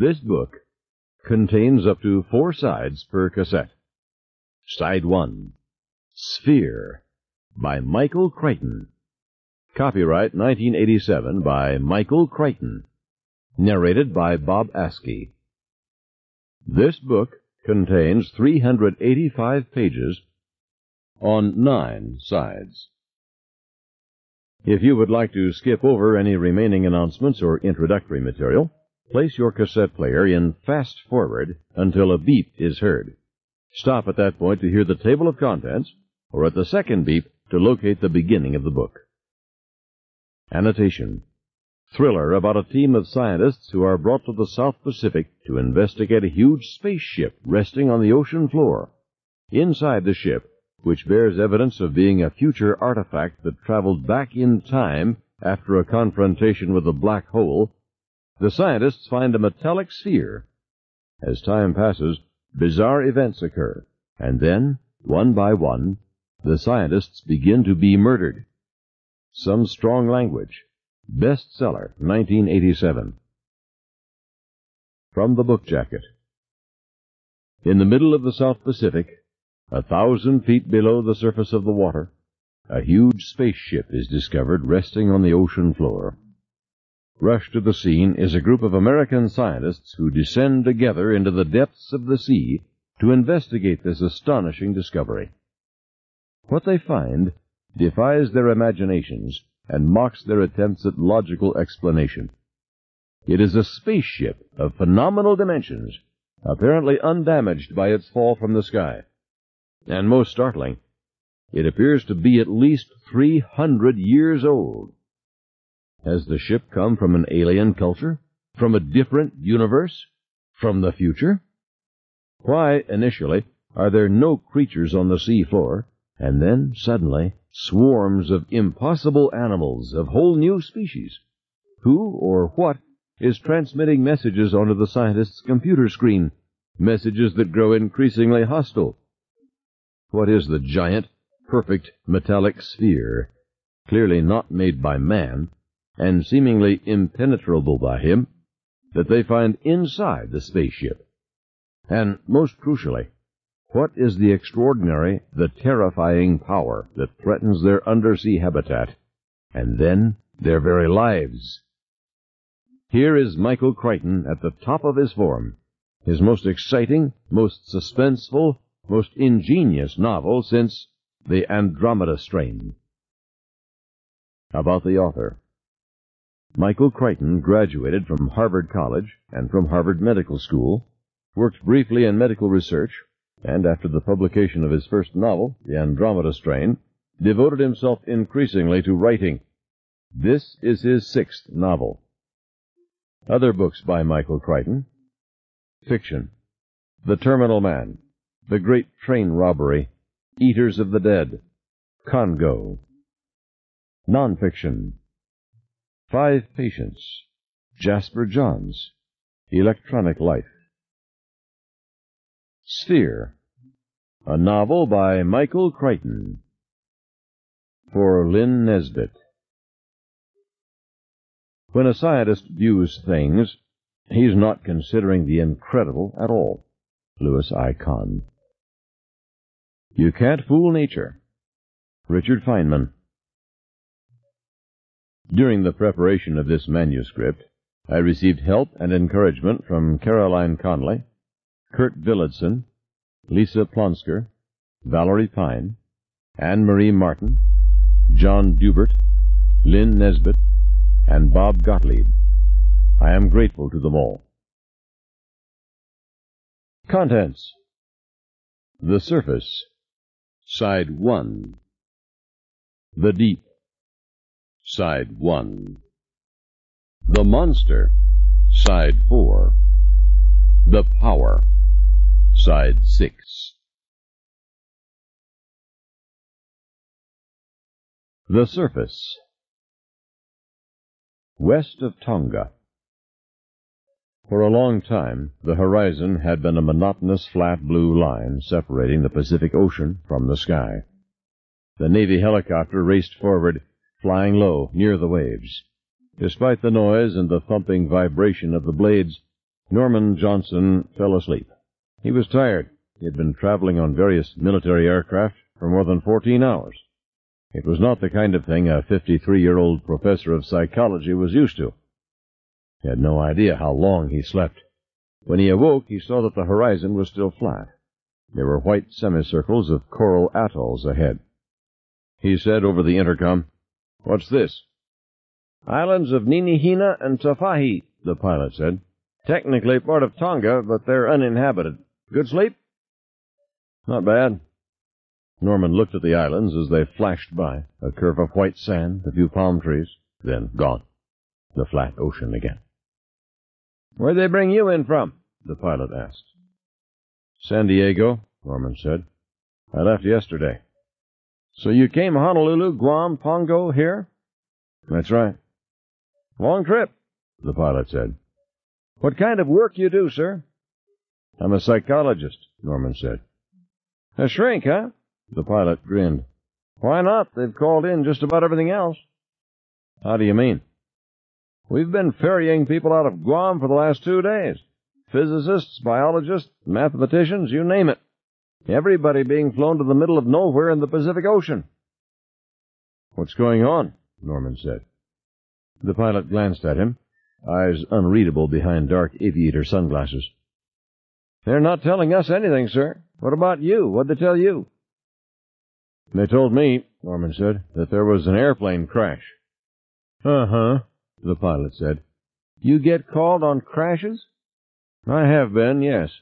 This book contains up to 4 sides per cassette. Side 1, Sphere, by Michael Crichton. Copyright 1987 by Michael Crichton. Narrated by Bob Askey. This book contains 385 pages on 9 sides. If you would like to skip over any remaining announcements or introductory material, place your cassette player in fast forward until a beep is heard. Stop at that point to hear the table of contents, or at the second beep to locate the beginning of the book. Annotation. Thriller about a team of scientists who are brought to the South Pacific to investigate a huge spaceship resting on the ocean floor. Inside the ship, which bears evidence of being a future artifact that traveled back in time after a confrontation with a black hole, the scientists find a metallic sphere. As time passes, bizarre events occur, and then, one by one, the scientists begin to be murdered. Some strong language. Bestseller, 1987. From the book jacket. In the middle of the South Pacific, 1,000 feet below the surface of the water, a huge spaceship is discovered resting on the ocean floor. Rushed to the scene is a group of American scientists who descend together into the depths of the sea to investigate this astonishing discovery. What they find defies their imaginations and mocks their attempts at logical explanation. It is a spaceship of phenomenal dimensions, apparently undamaged by its fall from the sky. And most startling, it appears to be at least 300 years old. Has the ship come from an alien culture? From a different universe? From the future? Why, initially, are there no creatures on the sea floor, and then, suddenly, swarms of impossible animals of whole new species? Who or what is transmitting messages onto the scientist's computer screen, messages that grow increasingly hostile? What is the giant, perfect metallic sphere, clearly not made by man, and seemingly impenetrable by him, that they find inside the spaceship? And most crucially, what is the extraordinary, the terrifying power that threatens their undersea habitat, and then their very lives? Here is Michael Crichton at the top of his form, his most exciting, most suspenseful, most ingenious novel since The Andromeda Strain. About the author. Michael Crichton graduated from Harvard College and from Harvard Medical School, worked briefly in medical research, and after the publication of his first novel, The Andromeda Strain, devoted himself increasingly to writing. This is his 6th novel. Other books by Michael Crichton. Fiction. The Terminal Man, The Great Train Robbery, Eaters of the Dead, Congo. Nonfiction. 5 Patients, Jasper Johns, Electronic Life. Sphere, a novel by Michael Crichton. For Lynn Nesbit. When a scientist views things, he's not considering the incredible at all. Louis I. Kahn. You Can't Fool Nature. Richard Feynman. During the preparation of this manuscript, I received help and encouragement from Caroline Conley, Kurt Villadsen, Lisa Plonsker, Valerie Pine, Anne-Marie Martin, John Dubert, Lynn Nesbit, and Bob Gottlieb. I am grateful to them all. Contents. The Surface, Side 1. The Deep, Side 1. The Monster, Side 4. The Power, Side 6. The Surface. West of Tonga. For a long time, the horizon had been a monotonous flat blue line separating the Pacific Ocean from the sky. The Navy helicopter raced forward, flying low near the waves. Despite the noise and the thumping vibration of the blades, Norman Johnson fell asleep. He was tired. He had been traveling on various military aircraft for more than 14 hours. It was not the kind of thing a 53-year-old professor of psychology was used to. He had no idea how long he slept. When he awoke, he saw that the horizon was still flat. There were white semicircles of coral atolls ahead. He said over the intercom, "What's this?" "Islands of Ninihina and Tafahi," the pilot said. "Technically part of Tonga, but they're uninhabited. Good sleep?" "Not bad." Norman looked at the islands as they flashed by, a curve of white sand, a few palm trees, then gone. The flat ocean again. "Where'd they bring you in from?" the pilot asked. "San Diego," Norman said. "I left yesterday." "So you came Honolulu, Guam, Pongo, here?" "That's right." "Long trip," the pilot said. "What kind of work you do, sir?" "I'm a psychologist," Norman said. "A shrink, huh?" The pilot grinned. "Why not? They've called in just about everything else." "How do you mean?" "We've been ferrying people out of Guam for the last 2 days. Physicists, biologists, mathematicians, you name it. Everybody being flown to the middle of nowhere in the Pacific Ocean." "What's going on?" Norman said. The pilot glanced at him, eyes unreadable behind dark aviator sunglasses. "They're not telling us anything, sir. What about you? What'd they tell you?" "They told me," Norman said, "that there was an airplane crash." "Uh-huh," the pilot said. "You get called on crashes?" "I have been, yes."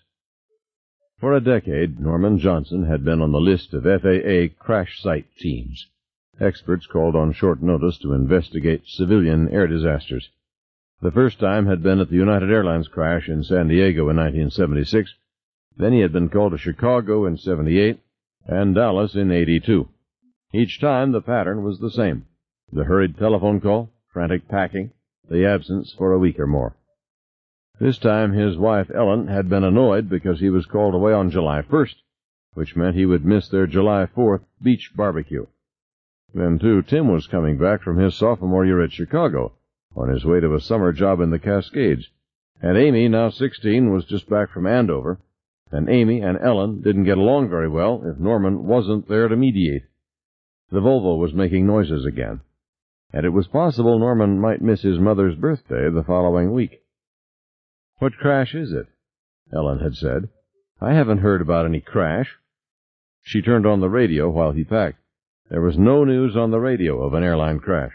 For a decade, Norman Johnson had been on the list of FAA crash site teams, experts called on short notice to investigate civilian air disasters. The first time had been at the United Airlines crash in San Diego in 1976. Then he had been called to Chicago in 78 and Dallas in 82. Each time the pattern was the same. The hurried telephone call, frantic packing, the absence for a week or more. This time his wife Ellen had been annoyed because he was called away on July 1st, which meant he would miss their July 4th beach barbecue. Then, too, Tim was coming back from his sophomore year at Chicago, on his way to a summer job in the Cascades. And Amy, now 16, was just back from Andover, and Amy and Ellen didn't get along very well if Norman wasn't there to mediate. The Volvo was making noises again, and it was possible Norman might miss his mother's birthday the following week. "What crash is it?" Ellen had said. "I haven't heard about any crash." She turned on the radio while he packed. There was no news on the radio of an airline crash.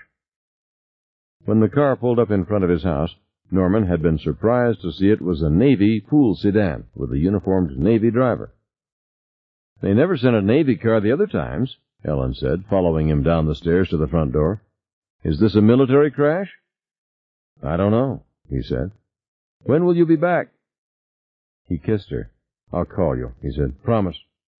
When the car pulled up in front of his house, Norman had been surprised to see it was a Navy pool sedan with a uniformed Navy driver. "They never sent a Navy car the other times," Ellen said, following him down the stairs to the front door. "Is this a military crash?" "I don't know," he said. "When will you be back?" He kissed her. "I'll call you," he said. "Promise."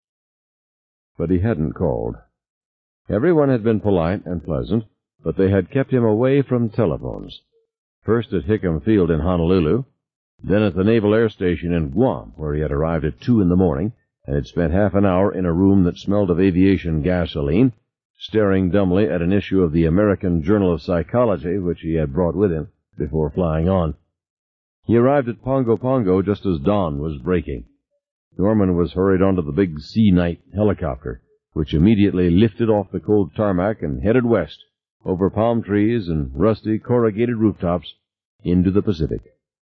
But he hadn't called. Everyone had been polite and pleasant, but they had kept him away from telephones. First at Hickam Field in Honolulu, then at the Naval Air Station in Guam, where he had arrived at 2 in the morning and had spent half an hour in a room that smelled of aviation gasoline, staring dumbly at an issue of the American Journal of Psychology, which he had brought with him, before flying on. He arrived at Pongo Pongo just as dawn was breaking. Norman was hurried onto the big Sea Knight helicopter, which immediately lifted off the cold tarmac and headed west, over palm trees and rusty corrugated rooftops, into the Pacific.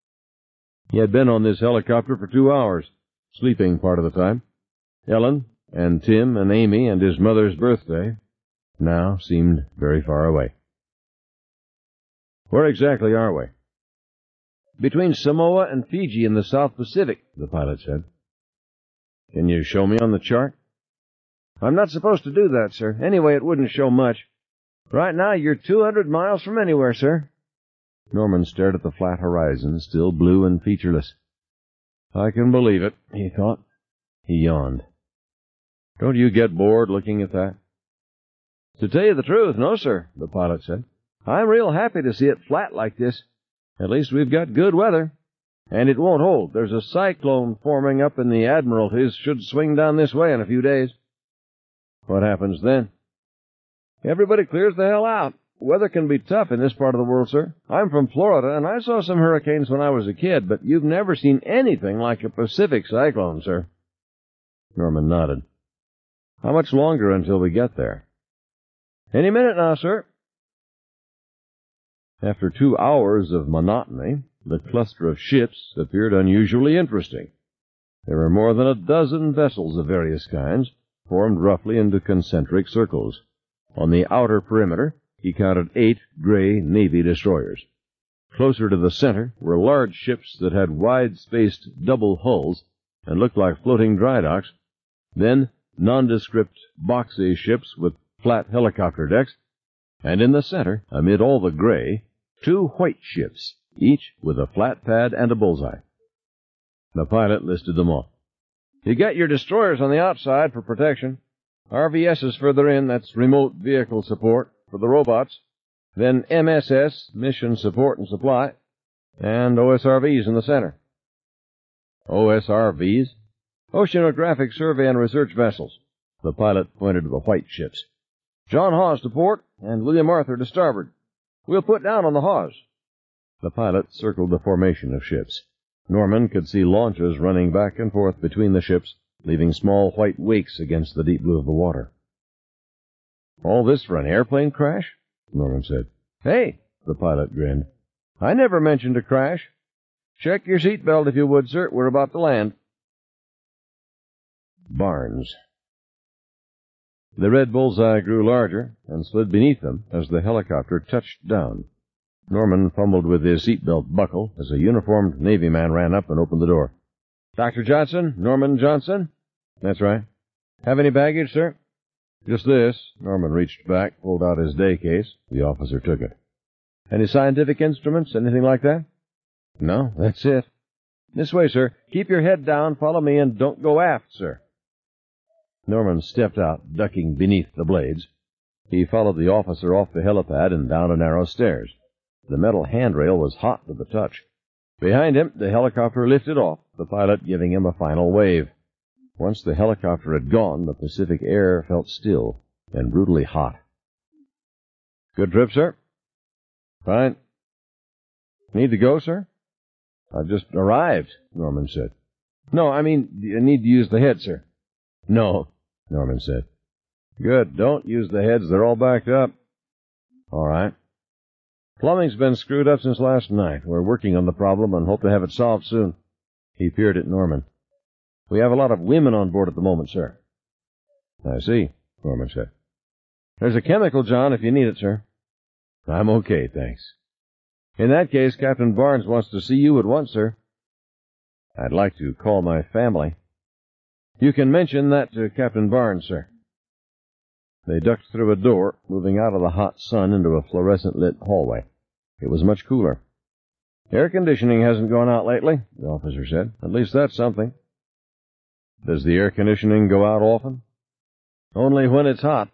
He had been on this helicopter for 2 hours, sleeping part of the time. Ellen, and Tim, and Amy, and his mother's birthday now seemed very far away. "Where exactly are we?" "Between Samoa and Fiji in the South Pacific," the pilot said. "Can you show me on the chart?" "I'm not supposed to do that, sir. Anyway, it wouldn't show much. Right now, you're 200 miles from anywhere, sir." Norman stared at the flat horizon, still blue and featureless. "I can believe it," he thought. He yawned. "Don't you get bored looking at that?" "To tell you the truth, no, sir," the pilot said. "I'm real happy to see it flat like this. At least we've got good weather. And it won't hold. There's a cyclone forming up in the Admiralties, should swing down this way in a few days." "What happens then?" "Everybody clears the hell out. weather can be tough in this part of the world, sir. I'm from Florida, and I saw some hurricanes when I was a kid, but you've never seen anything like a Pacific cyclone, sir. Norman nodded. How much longer until we get there? Any minute now, sir. After 2 hours of monotony, the cluster of ships appeared unusually interesting. There were more than a dozen vessels of various kinds, formed roughly into concentric circles. On the outer perimeter, he counted 8 gray Navy destroyers. Closer to the center were large ships that had wide-spaced double hulls and looked like floating dry docks, then nondescript boxy ships with flat helicopter decks, and in the center, amid all the gray, 2 white ships, each with a flat pad and a bullseye. The pilot listed them off. You got your destroyers on the outside for protection. RVSs further in, that's remote vehicle support for the robots. Then MSS, mission support and supply, and OSRVs in the center. OSRVs? Oceanographic Survey and Research Vessels. The pilot pointed to the white ships. John Hawes to port, and William Arthur to starboard. We'll put down on the Hawes. The pilot circled the formation of ships. Norman could see launches running back and forth between the ships, leaving small white wakes against the deep blue of the water. All this for an airplane crash? Norman said. Hey, the pilot grinned. I never mentioned a crash. Check your seatbelt if you would, sir. We're about to land. Barnes. The red bullseye grew larger and slid beneath them as the helicopter touched down. Norman fumbled with his seatbelt buckle as a uniformed Navy man ran up and opened the door. Dr. Johnson? Norman Johnson? That's right. Have any baggage, sir? Just this. Norman reached back, pulled out his day case. The officer took it. Any scientific instruments, anything like that? No, that's it. This way, sir. Keep your head down, follow me, and don't go aft, sir. Norman stepped out, ducking beneath the blades. He followed the officer off the helipad and down a narrow stairs. The metal handrail was hot to the touch. Behind him, the helicopter lifted off, the pilot giving him a final wave. Once the helicopter had gone, the Pacific air felt still and brutally hot. Good trip, sir? Fine. Need to go, sir? I just arrived, Norman said. No, I mean, you need to use the head, sir. No, Norman said. Good. Don't use the heads. They're all backed up. All right. Plumbing's been screwed up since last night. We're working on the problem and hope to have it solved soon. He peered at Norman. We have a lot of women on board at the moment, sir. I see, Norman said. There's a chemical, John, if you need it, sir. I'm okay, thanks. In that case, Captain Barnes wants to see you at once, sir. I'd like to call my family. You can mention that to Captain Barnes, sir. They ducked through a door, moving out of the hot sun into a fluorescent-lit hallway. It was much cooler. Air conditioning hasn't gone out lately, the officer said. At least that's something. Does the air conditioning go out often? Only when it's hot.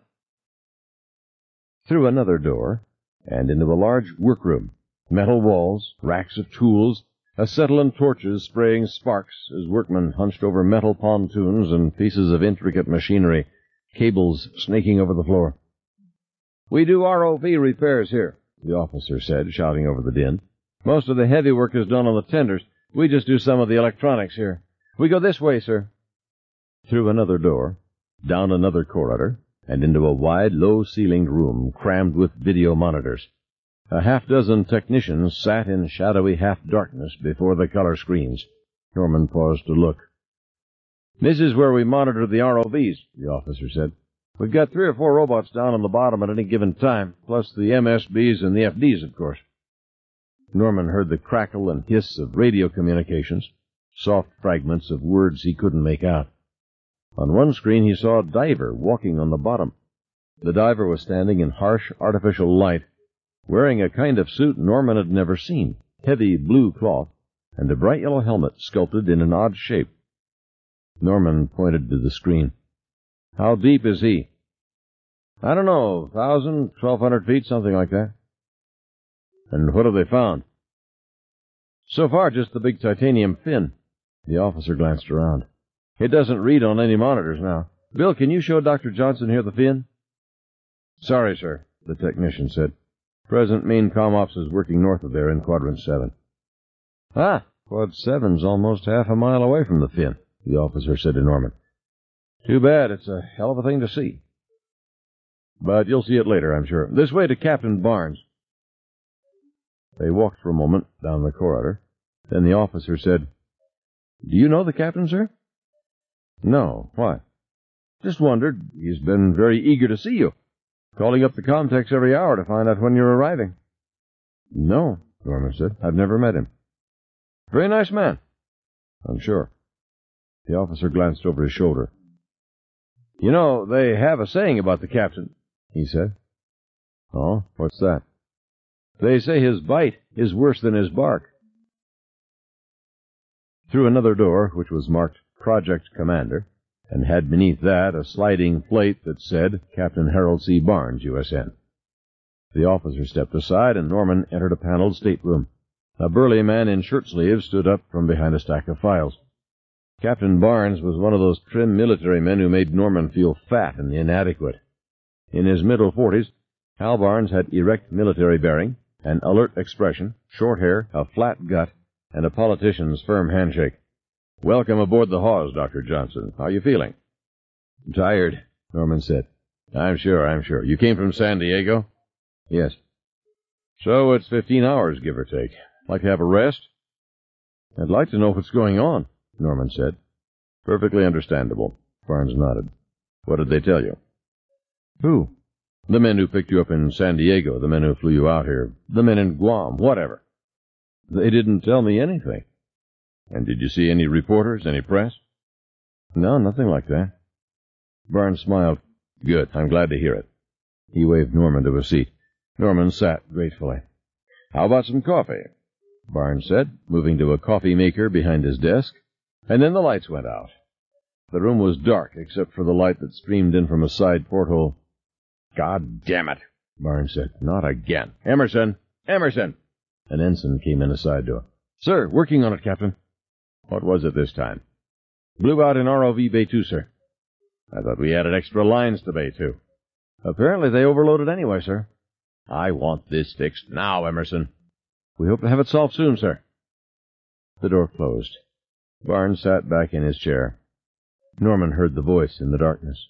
Through another door, and into a large workroom. Metal walls, racks of tools, acetylene torches spraying sparks as workmen hunched over metal pontoons and pieces of intricate machinery, cables snaking over the floor. We do ROV repairs here, the officer said, shouting over the din. Most of the heavy work is done on the tenders. We just do some of the electronics here. We go this way, sir. Through another door, down another corridor, and into a wide, low-ceilinged room crammed with video monitors. A half-dozen technicians sat in shadowy half-darkness before the color screens. Norman paused to look. This is where we monitor the ROVs, the officer said. We've got 3 or 4 robots down on the bottom at any given time, plus the MSBs and the FDs, of course. Norman heard the crackle and hiss of radio communications, soft fragments of words he couldn't make out. On one screen he saw a diver walking on the bottom. The diver was standing in harsh artificial light, wearing a kind of suit Norman had never seen, heavy blue cloth, and a bright yellow helmet sculpted in an odd shape. Norman pointed to the screen. How deep is he? I don't know, 1,000, 1,200 feet, something like that. And what have they found? So far, just the big titanium fin. The officer glanced around. It doesn't read on any monitors now. Bill, can you show Dr. Johnson here the fin? Sorry, sir, the technician said. Present main comm ops is working north of there in Quadrant 7. Ah, Quad 7's almost half a mile away from the fin, the officer said to Norman. Too bad, it's a hell of a thing to see. But you'll see it later, I'm sure. This way to Captain Barnes. They walked for a moment down the corridor. Then the officer said, Do you know the captain, sir? No. Why? Just wondered. He's been very eager to see you. Calling up the Comtex every hour to find out when you're arriving. No, Norman said. I've never met him. Very nice man. I'm sure. The officer glanced over his shoulder. You know, they have a saying about the captain, he said. Oh, what's that? They say his bite is worse than his bark. Through another door, which was marked Project Commander, and had beneath that a sliding plate that said Captain Harold C. Barnes, USN. The officer stepped aside, and Norman entered a paneled stateroom. A burly man in shirt-sleeves stood up from behind a stack of files. Captain Barnes was one of those trim military men who made Norman feel fat and inadequate. In his middle 40s, Hal Barnes had erect military bearing, an alert expression, short hair, a flat gut, and a politician's firm handshake. Welcome aboard the Hawes, Dr. Johnson. How are you feeling? Tired, Norman said. I'm sure. You came from San Diego? Yes. So it's 15 hours, give or take. Like to have a rest? I'd like to know what's going on, Norman said. Perfectly understandable. Barnes nodded. What did they tell you? Who? The men who picked you up in San Diego, the men who flew you out here, the men in Guam, whatever. They didn't tell me anything. And did you see any reporters, any press? No, nothing like that. Barnes smiled. Good, I'm glad to hear it. He waved Norman to a seat. Norman sat gratefully. How about some coffee? Barnes said, moving to a coffee maker behind his desk, and then the lights went out. The room was dark except for the light that streamed in from a side porthole. God damn it, Barnes said. Not again. Emerson! Emerson! An ensign came in a side door. Sir, working on it, Captain. What was it this time? Blew out in ROV Bay 2, sir. I thought we added extra lines to Bay 2. Apparently they overloaded anyway, sir. I want this fixed now, Emerson. We hope to have it solved soon, sir. The door closed. Barnes sat back in his chair. Norman heard the voice in the darkness.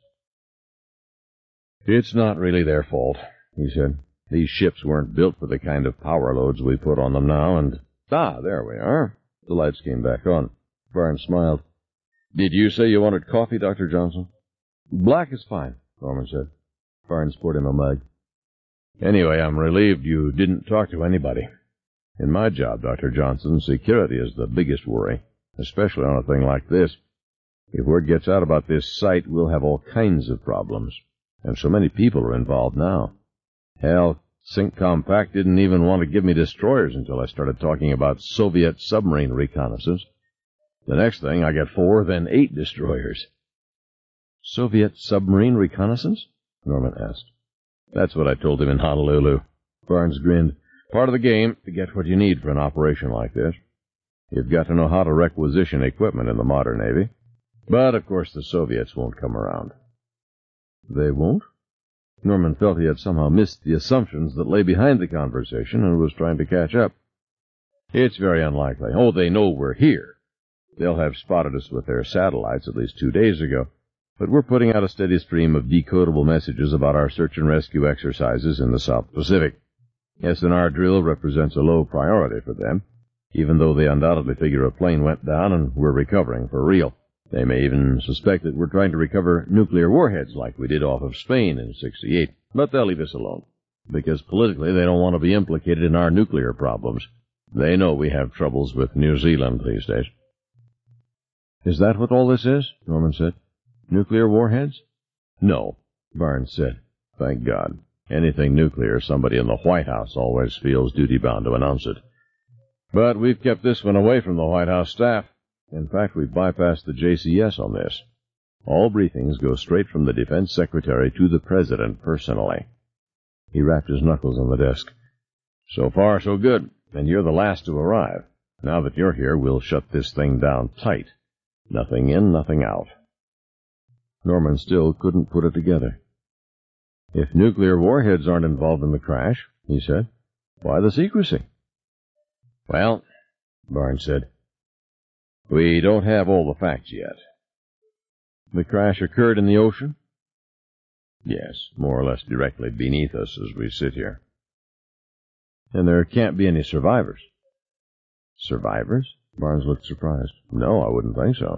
It's not really their fault, he said. These ships weren't built for the kind of power loads we put on them now, and... Ah, there we are. The lights came back on. Barnes smiled. Did you say you wanted coffee, Dr. Johnson? Black is fine, Norman said. Barnes poured him a mug. Anyway, I'm relieved you didn't talk to anybody. In my job, Dr. Johnson, security is the biggest worry, especially on a thing like this. If word gets out about this site, we'll have all kinds of problems. And so many people are involved now. Hell, Sync Compact didn't even want to give me destroyers until I started talking about Soviet submarine reconnaissance. The next thing, I get 4, then 8 destroyers. Soviet submarine reconnaissance? Norman asked. That's what I told him in Honolulu. Barnes grinned. Part of the game to get what you need for an operation like this. You've got to know how to requisition equipment in the modern Navy. But, of course, the Soviets won't come around. They won't? Norman felt he had somehow missed the assumptions that lay behind the conversation and was trying to catch up. It's very unlikely. Oh, they know we're here. They'll have spotted us with their satellites at least 2 days ago. But we're putting out a steady stream of decodable messages about our search and rescue exercises in the South Pacific. S&R drill represents a low priority for them, even though they undoubtedly figure a plane went down and we're recovering for real. They may even suspect that we're trying to recover nuclear warheads like we did off of Spain in '68, but they'll leave us alone, because politically they don't want to be implicated in our nuclear problems. They know we have troubles with New Zealand these days. Is that what all this is? Norman said. Nuclear warheads? No, Barnes said. Thank God. Anything nuclear, somebody in the White House always feels duty-bound to announce it. But we've kept this one away from the White House staff. In fact, we've bypassed the JCS on this. All briefings go straight from the Defense Secretary to the President personally. He rapped his knuckles on the desk. So far, so good, and you're the last to arrive. Now that you're here, we'll shut this thing down tight. Nothing in, nothing out. Norman still couldn't put it together. If nuclear warheads aren't involved in the crash, he said, Why the secrecy? Well, Barnes said, we don't have all the facts yet. The crash occurred in the ocean? Yes, more or less directly beneath us as we sit here. And there can't be any survivors. Survivors? Barnes looked surprised. No, I wouldn't think so.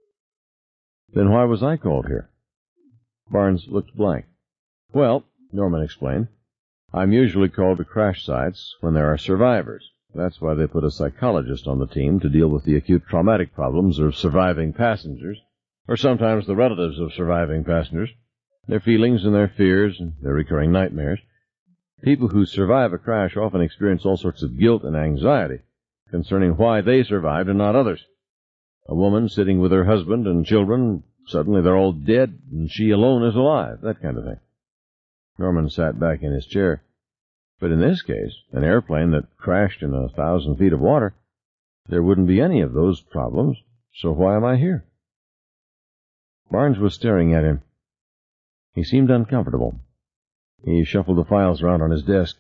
Then why was I called here? Barnes looked blank. Well, Norman explained, I'm usually called to crash sites when there are survivors. That's why they put a psychologist on the team to deal with the acute traumatic problems of surviving passengers, or sometimes the relatives of surviving passengers, their feelings and their fears and their recurring nightmares. People who survive a crash often experience all sorts of guilt and anxiety concerning why they survived and not others. A woman sitting with her husband and children, suddenly they're all dead and she alone is alive, that kind of thing. Norman sat back in his chair. But in this case, an airplane that crashed in 1,000 feet of water, there wouldn't be any of those problems, so why am I here? Barnes was staring at him. He seemed uncomfortable. He shuffled the files around on his desk.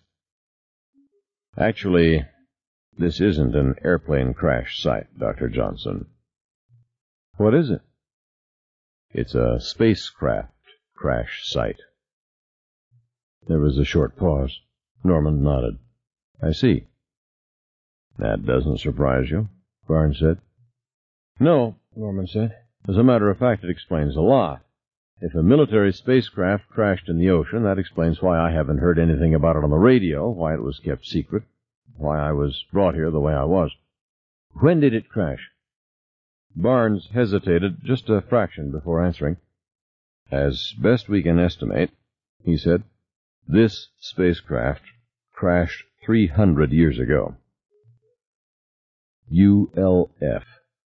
Actually, this isn't an airplane crash site, Dr. Johnson. What is it? It's a spacecraft crash site. There was a short pause. Norman nodded. I see. That doesn't surprise you, Barnes said. No, Norman said. As a matter of fact, it explains a lot. If a military spacecraft crashed in the ocean, that explains why I haven't heard anything about it on the radio, why it was kept secret, why I was brought here the way I was. When did it crash? Barnes hesitated just a fraction before answering. As best we can estimate, he said, this spacecraft crashed 300 years ago. ULF.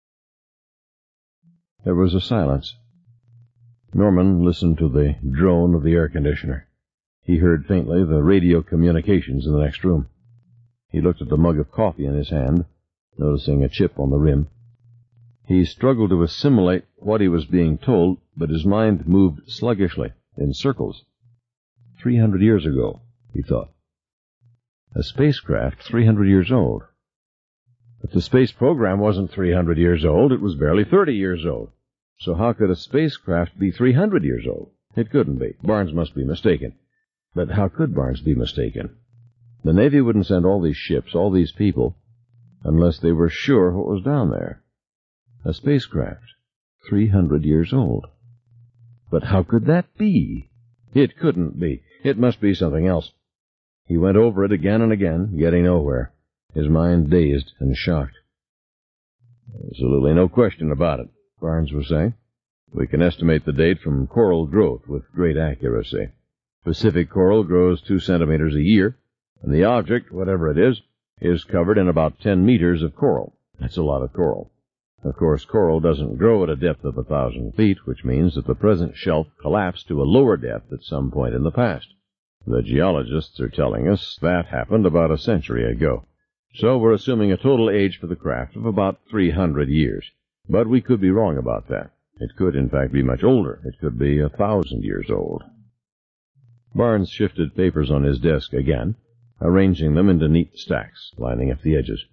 There was a silence. Norman listened to the drone of the air conditioner. He heard faintly the radio communications in the next room. He looked at the mug of coffee in his hand, noticing a chip on the rim. He struggled to assimilate what he was being told, but his mind moved sluggishly, in circles. 300 years ago, he thought. A spacecraft 300 years old. But the space program wasn't 300 years old, it was barely 30 years old. So how could a spacecraft be 300 years old? It couldn't be. Barnes must be mistaken. But how could Barnes be mistaken? The Navy wouldn't send all these ships, all these people, unless they were sure what was down there. A spacecraft 300 years old. But how could that be? It couldn't be. It must be something else. He went over it again and again, getting nowhere, his mind dazed and shocked. Absolutely no question about it, Barnes was saying. We can estimate the date from coral growth with great accuracy. Pacific coral grows 2 centimeters a year, and the object, whatever it is covered in about 10 meters of coral. That's a lot of coral. Of course, coral doesn't grow at a depth of 1,000 feet, which means that the present shelf collapsed to a lower depth at some point in the past. The geologists are telling us that happened about a century ago. So we're assuming a total age for the craft of about 300 years. But we could be wrong about that. It could, in fact, be much older. It could be 1,000 years old. Barnes shifted papers on his desk again, arranging them into neat stacks, lining up the edges.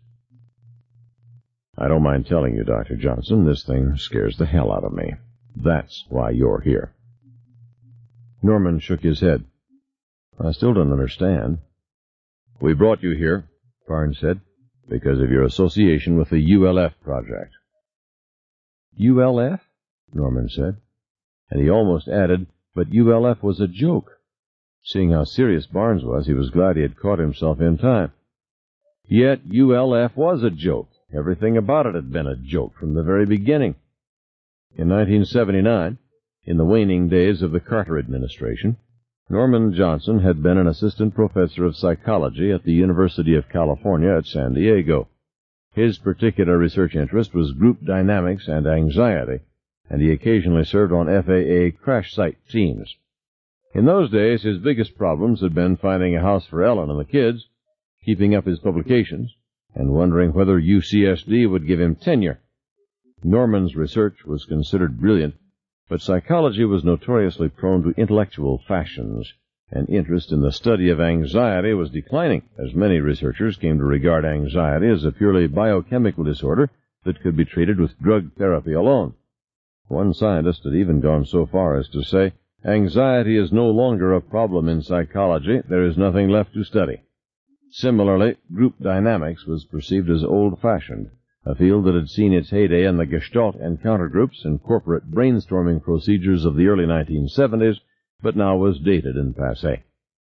I don't mind telling you, Dr. Johnson, this thing scares the hell out of me. That's why you're here. Norman shook his head. I still don't understand. We brought you here, Barnes said, because of your association with the ULF project. ULF? Norman said. And he almost added, but ULF was a joke. Seeing how serious Barnes was, he was glad he had caught himself in time. Yet ULF was a joke. Everything about it had been a joke from the very beginning. In 1979, in the waning days of the Carter administration, Norman Johnson had been an assistant professor of psychology at the University of California at San Diego. His particular research interest was group dynamics and anxiety, and he occasionally served on FAA crash site teams. In those days, his biggest problems had been finding a house for Ellen and the kids, keeping up his publications, and wondering whether UCSD would give him tenure. Norman's research was considered brilliant, but psychology was notoriously prone to intellectual fashions, and interest in the study of anxiety was declining, as many researchers came to regard anxiety as a purely biochemical disorder that could be treated with drug therapy alone. One scientist had even gone so far as to say, "Anxiety is no longer a problem in psychology. There is nothing left to study." Similarly, group dynamics was perceived as old-fashioned, a field that had seen its heyday in the Gestalt encounter groups and corporate brainstorming procedures of the early 1970s, but now was dated and passé.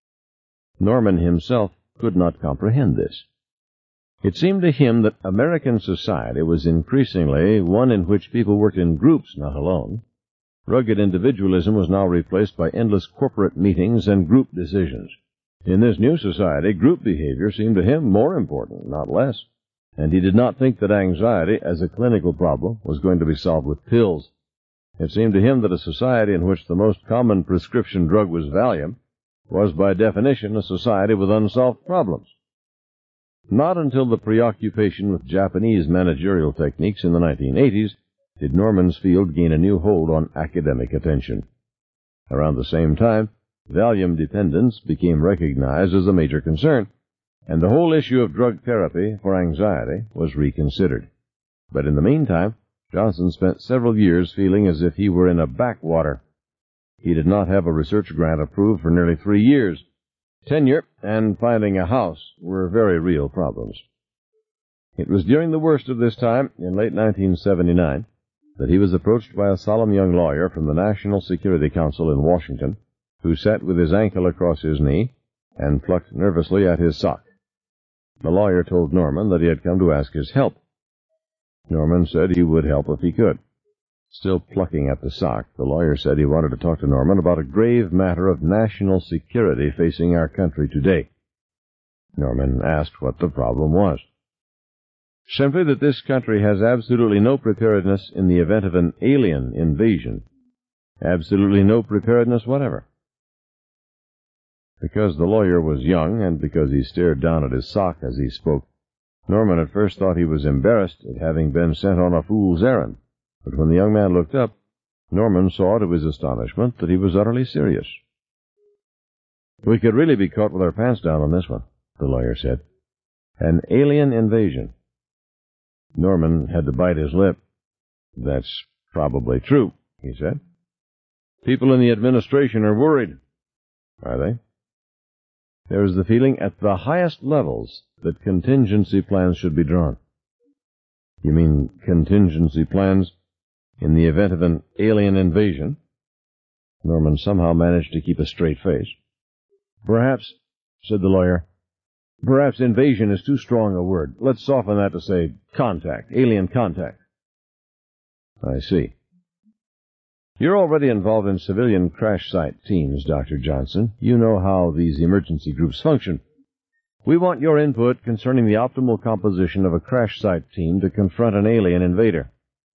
Norman himself could not comprehend this. It seemed to him that American society was increasingly one in which people worked in groups, not alone. Rugged individualism was now replaced by endless corporate meetings and group decisions. In this new society, group behavior seemed to him more important, not less, and he did not think that anxiety, as a clinical problem, was going to be solved with pills. It seemed to him that a society in which the most common prescription drug was Valium was by definition a society with unsolved problems. Not until the preoccupation with Japanese managerial techniques in the 1980s did Norman's field gain a new hold on academic attention. Around the same time, Valium dependence became recognized as a major concern, and the whole issue of drug therapy for anxiety was reconsidered. But in the meantime, Johnson spent several years feeling as if he were in a backwater. He did not have a research grant approved for nearly 3 years. Tenure and finding a house were very real problems. It was during the worst of this time, in late 1979, that he was approached by a solemn young lawyer from the National Security Council in Washington, who sat with his ankle across his knee and plucked nervously at his sock. The lawyer told Norman that he had come to ask his help. Norman said he would help if he could. Still plucking at the sock, the lawyer said he wanted to talk to Norman about a grave matter of national security facing our country today. Norman asked what the problem was. "Simply that this country has absolutely no preparedness in the event of an alien invasion. Absolutely no preparedness whatever." Because the lawyer was young, and because he stared down at his sock as he spoke, Norman at first thought he was embarrassed at having been sent on a fool's errand. But when the young man looked up, Norman saw to his astonishment that he was utterly serious. "We could really be caught with our pants down on this one," the lawyer said. "An alien invasion." Norman had to bite his lip. "That's probably true," he said. "People in the administration are worried." "Are they?" "There is the feeling at the highest levels that contingency plans should be drawn." "You mean contingency plans in the event of an alien invasion?" Norman somehow managed to keep a straight face. "Perhaps," said the lawyer, "perhaps invasion is too strong a word. Let's soften that to say contact, alien contact." "I see." "You're already involved in civilian crash site teams, Dr. Johnson. You know how these emergency groups function. We want your input concerning the optimal composition of a crash site team to confront an alien invader."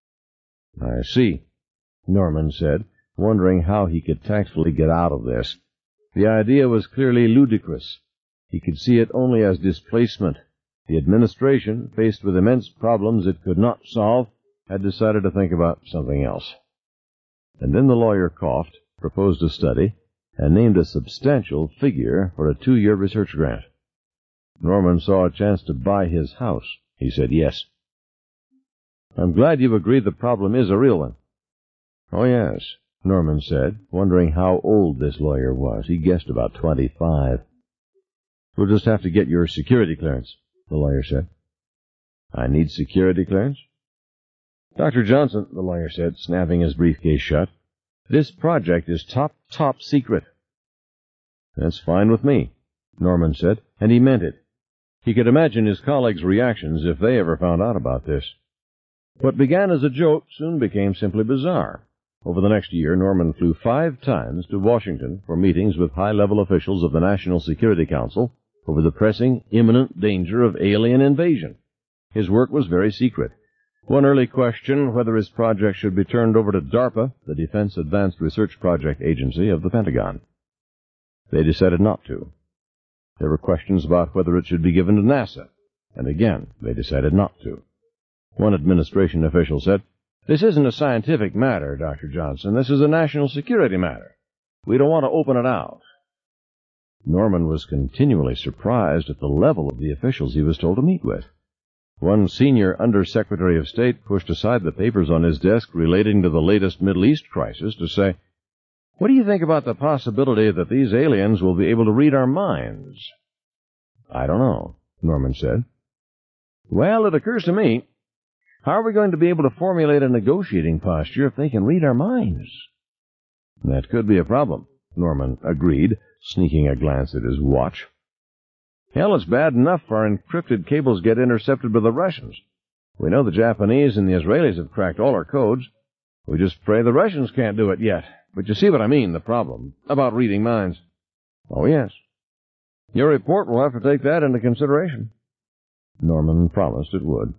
"I see," Norman said, wondering how he could tactfully get out of this. The idea was clearly ludicrous. He could see it only as displacement. The administration, faced with immense problems it could not solve, had decided to think about something else. And then the lawyer coughed, proposed a study, and named a substantial figure for a 2-year research grant. Norman saw a chance to buy his house. He said yes. "I'm glad you've agreed the problem is a real one." "Oh, yes," Norman said, wondering how old this lawyer was. He guessed about 25. "We'll just have to get your security clearance," the lawyer said. "I need security clearance?" "Dr. Johnson," the lawyer said, snapping his briefcase shut, "this project is top secret." "That's fine with me," Norman said, and he meant it. He could imagine his colleagues' reactions if they ever found out about this. What began as a joke soon became simply bizarre. Over the next year, Norman flew 5 times to Washington for meetings with high-level officials of the National Security Council over the pressing, imminent danger of alien invasion. His work was very secret. One early questioned whether his project should be turned over to DARPA, the Defense Advanced Research Project Agency of the Pentagon. They decided not to. There were questions about whether it should be given to NASA, and again they decided not to. One administration official said, "This isn't a scientific matter, Dr. Johnson. This is a national security matter. We don't want to open it out." Norman was continually surprised at the level of the officials he was told to meet with. One senior Undersecretary of State pushed aside the papers on his desk relating to the latest Middle East crisis to say, "What do you think about the possibility that these aliens will be able to read our minds?" "I don't know," Norman said. "Well, it occurs to me, how are we going to be able to formulate a negotiating posture if they can read our minds?" "That could be a problem," Norman agreed, sneaking a glance at his watch. "Hell, it's bad enough if our encrypted cables get intercepted by the Russians. We know the Japanese and the Israelis have cracked all our codes. We just pray the Russians can't do it yet. But you see what I mean, the problem about reading minds." "Oh, yes. Your report will have to take that into consideration." Norman promised it would.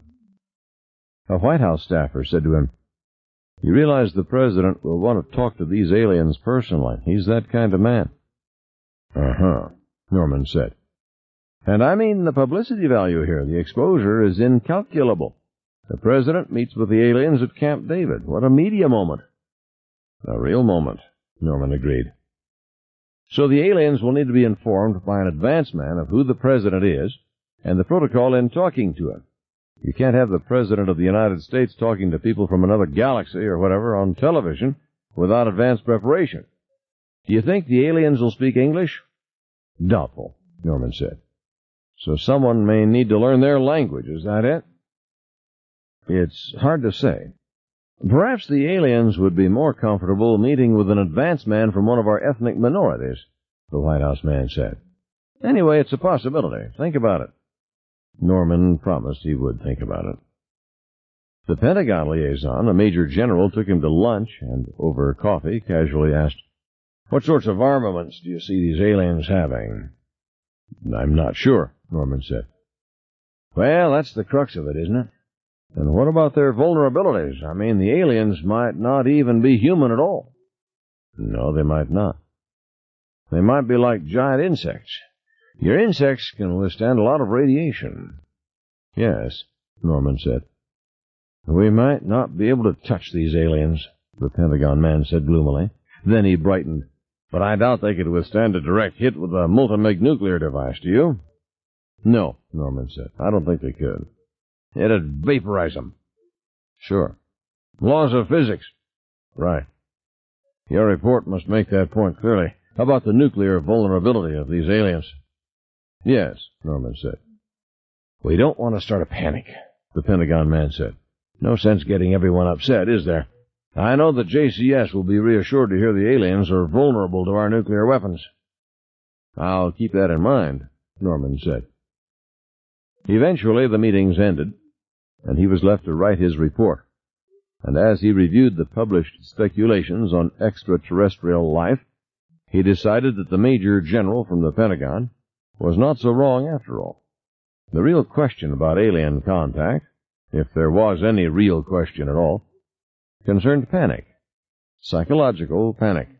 A White House staffer said to him, "You realize the president will want to talk to these aliens personally. He's that kind of man." "Uh-huh," Norman said. "And I mean the publicity value here. The exposure is incalculable. The president meets with the aliens at Camp David. What a media moment." "A real moment," Norman agreed. "So the aliens will need to be informed by an advance man of who the president is and the protocol in talking to him. You can't have the President of the United States talking to people from another galaxy or whatever on television without advance preparation. Do you think the aliens will speak English?" "Doubtful," Norman said. "So someone may need to learn their language, is that it?" "It's hard to say. Perhaps the aliens would be more comfortable meeting with an advance man from one of our ethnic minorities," the White House man said. "Anyway, it's a possibility. Think about it." Norman promised he would think about it. The Pentagon liaison, a major general, took him to lunch and, over coffee, casually asked, "What sorts of armaments do you see these aliens having?" "I'm not sure," Norman said. "Well, that's the crux of it, isn't it? And what about their vulnerabilities? I mean, the aliens might not even be human at all." "No, they might not. They might be like giant insects. Your insects can withstand a lot of radiation." "Yes," Norman said. "We might not be able to touch these aliens," the Pentagon man said gloomily. Then he brightened. "But I doubt they could withstand a direct hit with a molten nuclear device, do you?" "No," Norman said. "I don't think they could. It'd vaporize them." "Sure. Laws of physics." "Right. Your report must make that point clearly. How about the nuclear vulnerability of these aliens?" "Yes," Norman said. "We don't want to start a panic," the Pentagon man said. "No sense getting everyone upset, is there? I know that JCS will be reassured to hear the aliens are vulnerable to our nuclear weapons." "I'll keep that in mind," Norman said. Eventually the meetings ended, and he was left to write his report. And as he reviewed the published speculations on extraterrestrial life, he decided that the Major General from the Pentagon was not so wrong after all. The real question about alien contact, if there was any real question at all, concerned panic. Psychological panic.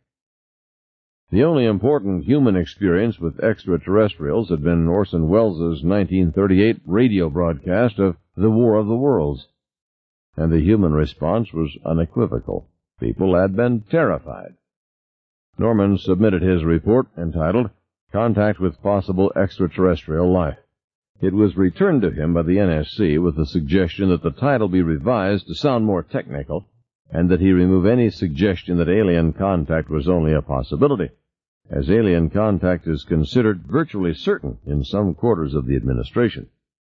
The only important human experience with extraterrestrials had been Orson Welles' 1938 radio broadcast of The War of the Worlds, and the human response was unequivocal. People had been terrified. Norman submitted his report, entitled Contact with Possible Extraterrestrial Life. It was returned to him by the NSC with the suggestion that the title be revised to sound more technical, and that he remove any suggestion that alien contact was only a possibility, as alien contact is considered virtually certain in some quarters of the administration.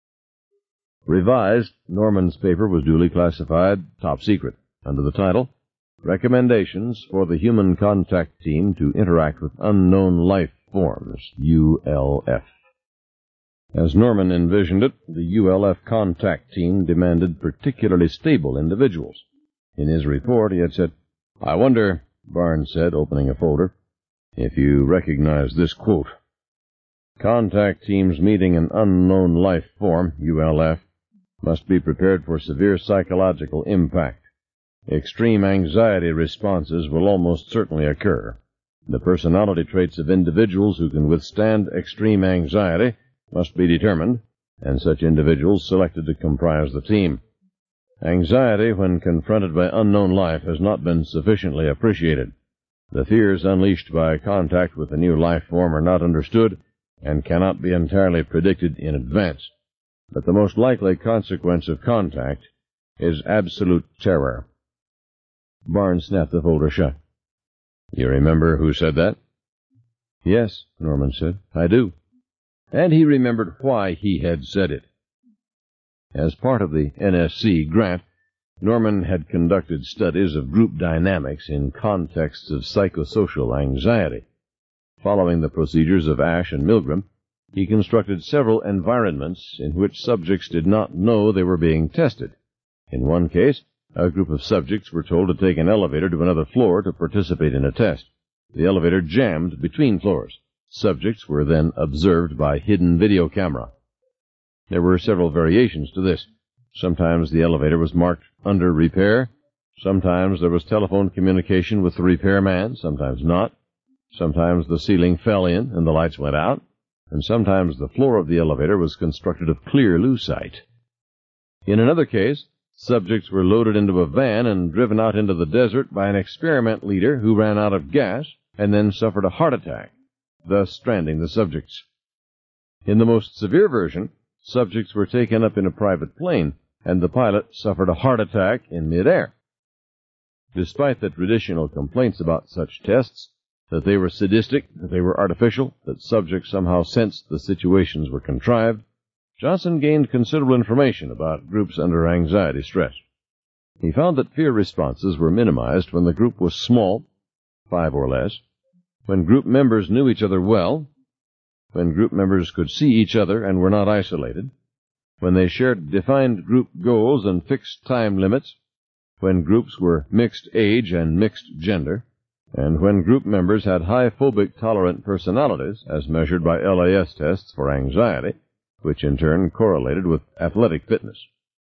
Revised, Norman's paper was duly classified top secret under the title Recommendations for the Human Contact Team to Interact with Unknown Life Forms, ULF. As Norman envisioned it, the ULF contact team demanded particularly stable individuals. In his report, he had said, "I wonder," Barnes said, opening a folder, "if you recognize this quote. Contact teams meeting an unknown life form, ULF, must be prepared for severe psychological impact. Extreme anxiety responses will almost certainly occur. The personality traits of individuals who can withstand extreme anxiety must be determined, and such individuals selected to comprise the team. Anxiety, when confronted by unknown life, has not been sufficiently appreciated. The fears unleashed by contact with a new life form are not understood and cannot be entirely predicted in advance. But the most likely consequence of contact is absolute terror. Barnes snapped the folder shut. You remember who said that? Yes, Norman said. I do. And he remembered why he had said it. As part of the NSC grant, Norman had conducted studies of group dynamics in contexts of psychosocial anxiety. Following the procedures of Ash and Milgram, he constructed several environments in which subjects did not know they were being tested. In one case, a group of subjects were told to take an elevator to another floor to participate in a test. The elevator jammed between floors. Subjects were then observed by hidden video camera. There were several variations to this. Sometimes the elevator was marked under repair. Sometimes there was telephone communication with the repairman, sometimes not. Sometimes the ceiling fell in and the lights went out. And sometimes the floor of the elevator was constructed of clear lucite. In another case, subjects were loaded into a van and driven out into the desert by an experiment leader who ran out of gas and then suffered a heart attack, thus stranding the subjects. In the most severe version, subjects were taken up in a private plane, and the pilot suffered a heart attack in midair. Despite the traditional complaints about such tests, that they were sadistic, that they were artificial, that subjects somehow sensed the situations were contrived, Johnson gained considerable information about groups under anxiety stress. He found that fear responses were minimized when the group was small, 5 or less, when group members knew each other well, when group members could see each other and were not isolated, when they shared defined group goals and fixed time limits, when groups were mixed age and mixed gender, and when group members had high phobic-tolerant personalities, as measured by LAS tests for anxiety, which in turn correlated with athletic fitness.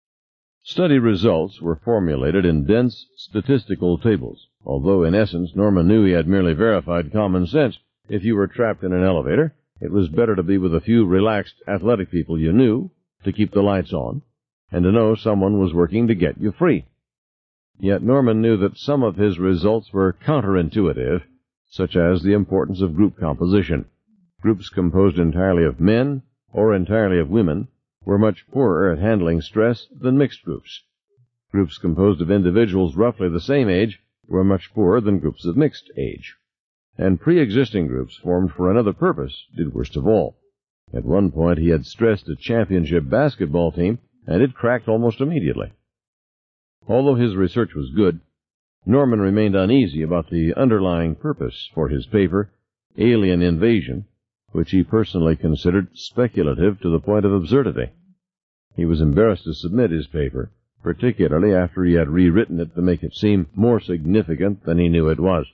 Study results were formulated in dense statistical tables, although in essence Norman knew he had merely verified common sense. If you were trapped in an elevator, it was better to be with a few relaxed athletic people you knew, to keep the lights on, and to know someone was working to get you free. Yet Norman knew that some of his results were counterintuitive, such as the importance of group composition. Groups composed entirely of men or entirely of women were much poorer at handling stress than mixed groups. Groups composed of individuals roughly the same age were much poorer than groups of mixed age. And pre-existing groups formed for another purpose did worst of all. At one point he had stressed a championship basketball team, and it cracked almost immediately. Although his research was good, Norman remained uneasy about the underlying purpose for his paper, Alien Invasion, which he personally considered speculative to the point of absurdity. He was embarrassed to submit his paper, particularly after he had rewritten it to make it seem more significant than he knew it was.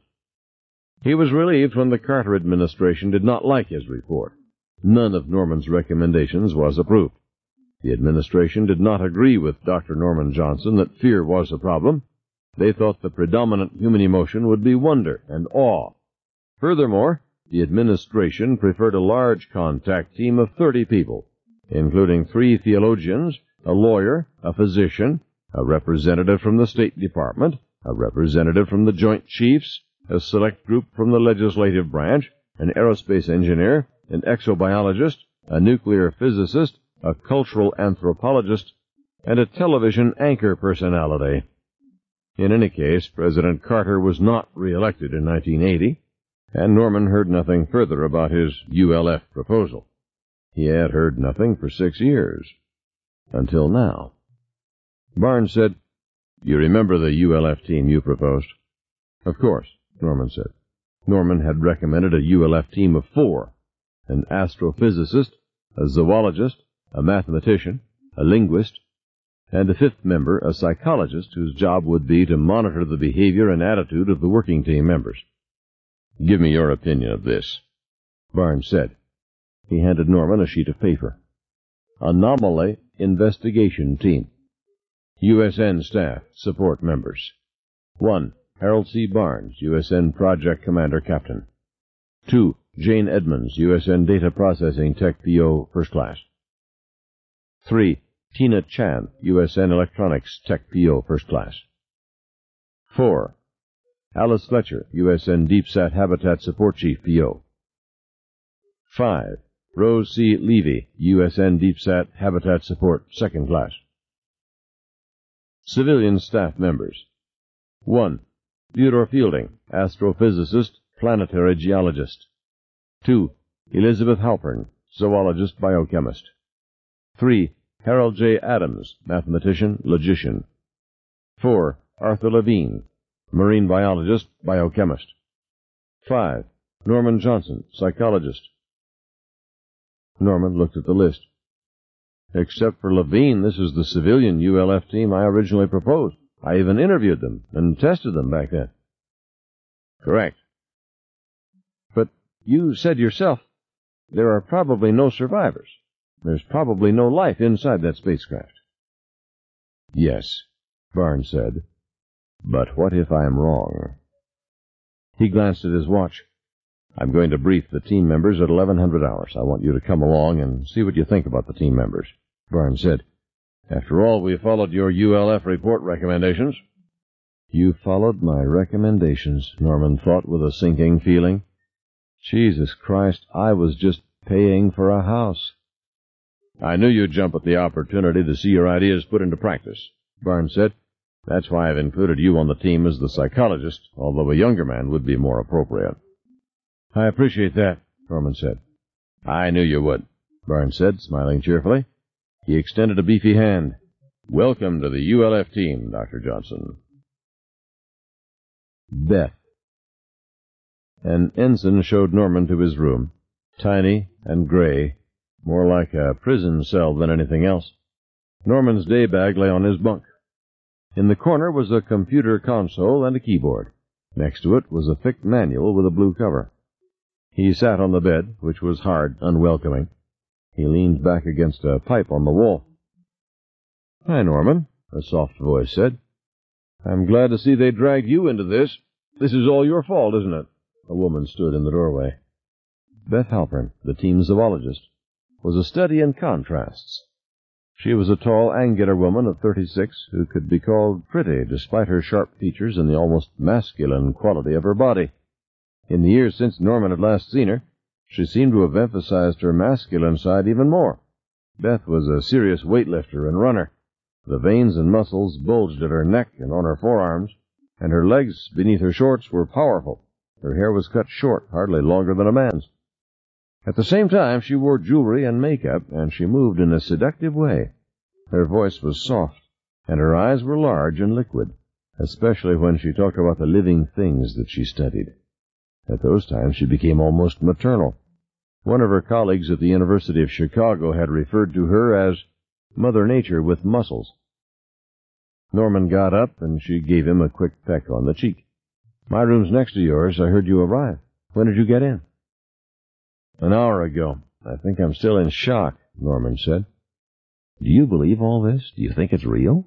He was relieved when the Carter administration did not like his report. None of Norman's recommendations was approved. The administration did not agree with Dr. Norman Johnson that fear was a problem. They thought the predominant human emotion would be wonder and awe. Furthermore, the administration preferred a large contact team of 30 people, including 3 theologians, a lawyer, a physician, a representative from the State Department, a representative from the Joint Chiefs, a select group from the legislative branch, an aerospace engineer, an exobiologist, a nuclear physicist, a cultural anthropologist, and a television anchor personality. In any case, President Carter was not re-elected in 1980, and Norman heard nothing further about his ULF proposal. He had heard nothing for 6 years. Until now. Barnes said, "You remember the ULF team you proposed?" "Of course," Norman said. Norman had recommended a ULF team of 4, an astrophysicist, a zoologist, a mathematician, a linguist, and a 5th member, a psychologist, whose job would be to monitor the behavior and attitude of the working team members. "Give me your opinion of this," Barnes said. He handed Norman a sheet of paper. Anomaly Investigation Team. USN Staff Support Members. 1. Harold C. Barnes, USN Project Commander Captain. 2. Jane Edmonds, USN Data Processing Tech PO First Class. 3. Tina Chan, USN Electronics Tech PO First Class. 4. Alice Fletcher, USN DeepSat Habitat Support Chief, PO. 5. Rose C. Levy, USN DeepSat Habitat Support, 2nd Class. Civilian staff members. 1. Theodore Fielding, astrophysicist, planetary geologist. 2. Elizabeth Halpern, zoologist, biochemist. 3. Harold J. Adams, mathematician, logician. 4. Arthur Levine, marine biologist, biochemist. 5. Norman Johnson, psychologist. Norman looked at the list. Except for Levine, this is the civilian ULF team I originally proposed. I even interviewed them and tested them back then. Correct. But you said yourself, there are probably no survivors. There's probably no life inside that spacecraft. Yes, Barnes said. But what if I'm wrong? He glanced at his watch. I'm going to brief the team members at 1100 hours. I want you to come along and see what you think about the team members, Barnes said. After all, we followed your ULF report recommendations. You followed my recommendations, Norman thought with a sinking feeling. Jesus Christ, I was just paying for a house. I knew you'd jump at the opportunity to see your ideas put into practice, Barnes said. That's why I've included you on the team as the psychologist, although a younger man would be more appropriate. I appreciate that, Norman said. I knew you would, Barnes said, smiling cheerfully. He extended a beefy hand. Welcome to the ULF team, Dr. Johnson. Beth. An ensign showed Norman to his room, tiny and gray, more like a prison cell than anything else. Norman's day bag lay on his bunk. In the corner was a computer console and a keyboard. Next to it was a thick manual with a blue cover. He sat on the bed, which was hard, unwelcoming. He leaned back against a pipe on the wall. Hi, Norman, a soft voice said. I'm glad to see they dragged you into this. This is all your fault, isn't it? A woman stood in the doorway. Beth Halpern, the team zoologist, was a study in contrasts. She was a tall, angular woman of 36 who could be called pretty despite her sharp features and the almost masculine quality of her body. In the years since Norman had last seen her, she seemed to have emphasized her masculine side even more. Beth was a serious weightlifter and runner. The veins and muscles bulged at her neck and on her forearms, and her legs beneath her shorts were powerful. Her hair was cut short, hardly longer than a man's. At the same time, she wore jewelry and makeup, and she moved in a seductive way. Her voice was soft, and her eyes were large and liquid, especially when she talked about the living things that she studied. At those times, she became almost maternal. One of her colleagues at the University of Chicago had referred to her as Mother Nature with muscles. Norman got up, and she gave him a quick peck on the cheek. My room's next to yours. I heard you arrive. When did you get in? An hour ago. I think I'm still in shock, Norman said. Do you believe all this? Do you think it's real?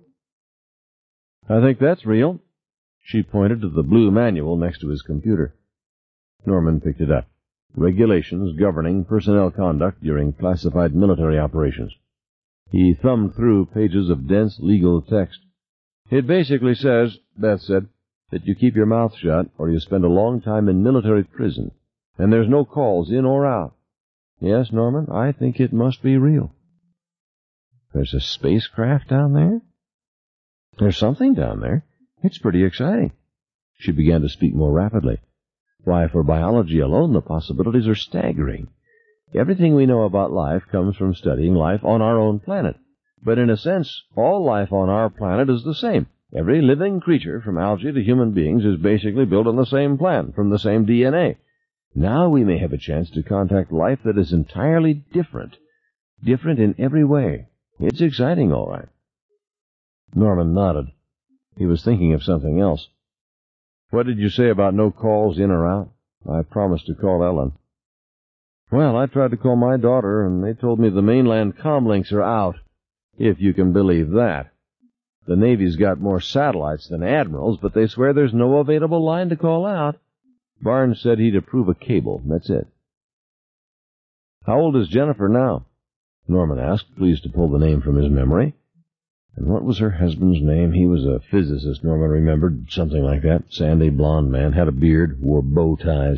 I think that's real. She pointed to the blue manual next to his computer. Norman picked it up. Regulations governing personnel conduct during classified military operations. He thumbed through pages of dense legal text. It basically says, Beth said, that you keep your mouth shut or you spend a long time in military prison, and there's no calls in or out. Yes, Norman, I think it must be real. There's a spacecraft down there? There's something down there. It's pretty exciting. She began to speak more rapidly. Why, for biology alone, the possibilities are staggering. Everything we know about life comes from studying life on our own planet. But in a sense, all life on our planet is the same. Every living creature, from algae to human beings, is basically built on the same plan, from the same DNA. Now we may have a chance to contact life that is entirely different. Different in every way. It's exciting, all right. Norman nodded. He was thinking of something else. What did you say about no calls in or out? I promised to call Ellen. Well, I tried to call my daughter, and they told me the mainland comlinks are out, if you can believe that. The Navy's got more satellites than admirals, but they swear there's no available line to call out. Barnes said he'd approve a cable. That's it. How old is Jennifer now? Norman asked, pleased to pull the name from his memory. And what was her husband's name? He was a physicist, Norman remembered. Something like that. Sandy blonde man, had a beard, wore bow ties.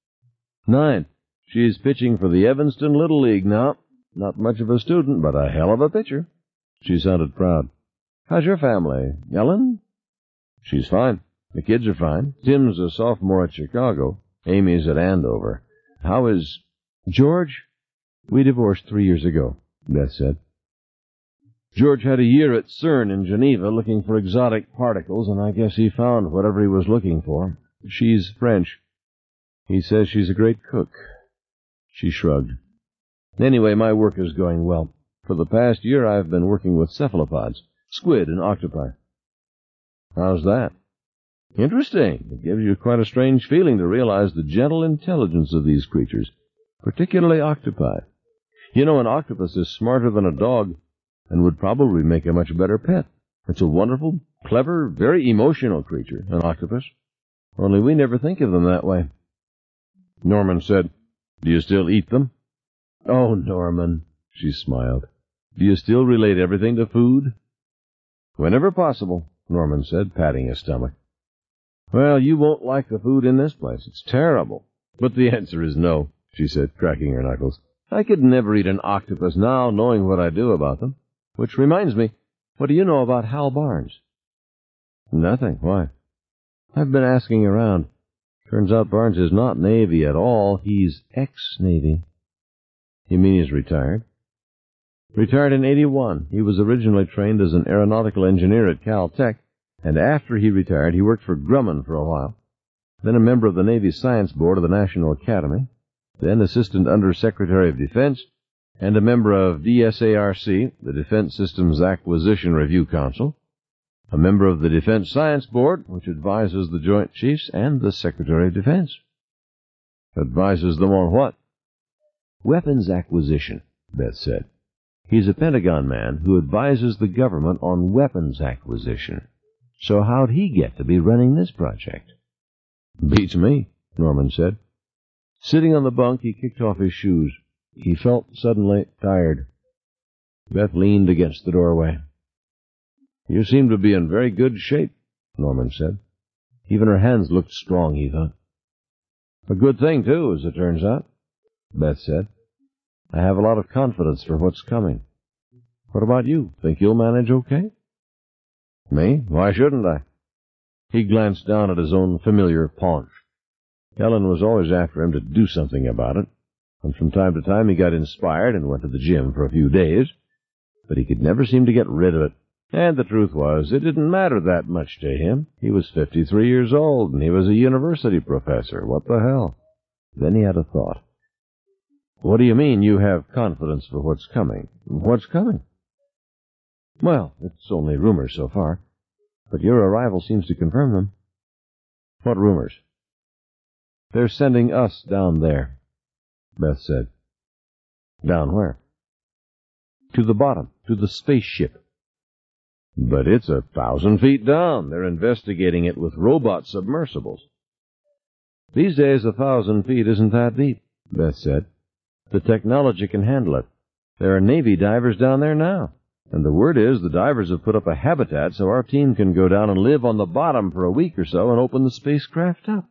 9. She's pitching for the Evanston Little League now. Not much of a student, but a hell of a pitcher. She sounded proud. How's your family? Ellen? She's fine. The kids are fine. Tim's a sophomore at Chicago. Amy's at Andover. How is George? We divorced 3 years ago, Beth said. George had a year at CERN in Geneva looking for exotic particles, and I guess he found whatever he was looking for. She's French. He says she's a great cook. She shrugged. Anyway, my work is going well. For the past year, I've been working with cephalopods, squid and octopi. How's that? Interesting. It gives you quite a strange feeling to realize the gentle intelligence of these creatures, particularly octopi. You know, an octopus is smarter than a dog and would probably make a much better pet. It's a wonderful, clever, very emotional creature, an octopus. Only we never think of them that way. Norman said, Do you still eat them? Oh, Norman, she smiled. Do you still relate everything to food? Whenever possible, Norman said, patting his stomach. Well, you won't like the food in this place. It's terrible. But the answer is no, she said, cracking her knuckles. I could never eat an octopus now, knowing what I do about them. Which reminds me, what do you know about Hal Barnes? Nothing. Why? I've been asking around. Turns out Barnes is not Navy at all. He's ex-Navy. You mean he's retired? Retired in 81. He was originally trained as an aeronautical engineer at Caltech, and after he retired, he worked for Grumman for a while, then a member of the Navy Science Board of the National Academy, then Assistant Under-Secretary of Defense, and a member of DSARC, the Defense Systems Acquisition Review Council, a member of the Defense Science Board, which advises the Joint Chiefs and the Secretary of Defense. Advises them on what? Weapons acquisition, Beth said. He's a Pentagon man who advises the government on weapons acquisition. So how'd he get to be running this project? Beats me, Norman said. Sitting on the bunk, he kicked off his shoes. He felt suddenly tired. Beth leaned against the doorway. You seem to be in very good shape, Norman said. Even her hands looked strong, he thought. A good thing, too, as it turns out, Beth said. I have a lot of confidence for what's coming. What about you? Think you'll manage okay? Me? Why shouldn't I? He glanced down at his own familiar paunch. Ellen was always after him to do something about it, and from time to time he got inspired and went to the gym for a few days, but he could never seem to get rid of it. And the truth was, it didn't matter that much to him. He was 53 years old, and he was a university professor. What the hell? Then he had a thought. What do you mean you have confidence for what's coming? What's coming? Well, it's only rumors so far, but your arrival seems to confirm them. What rumors? They're sending us down there, Beth said. Down where? To the bottom, to the spaceship. But it's 1,000 feet down. They're investigating it with robot submersibles. These days, 1,000 feet isn't that deep, Beth said. The technology can handle it. There are Navy divers down there now. And the word is the divers have put up a habitat so our team can go down and live on the bottom for a week or so and open the spacecraft up.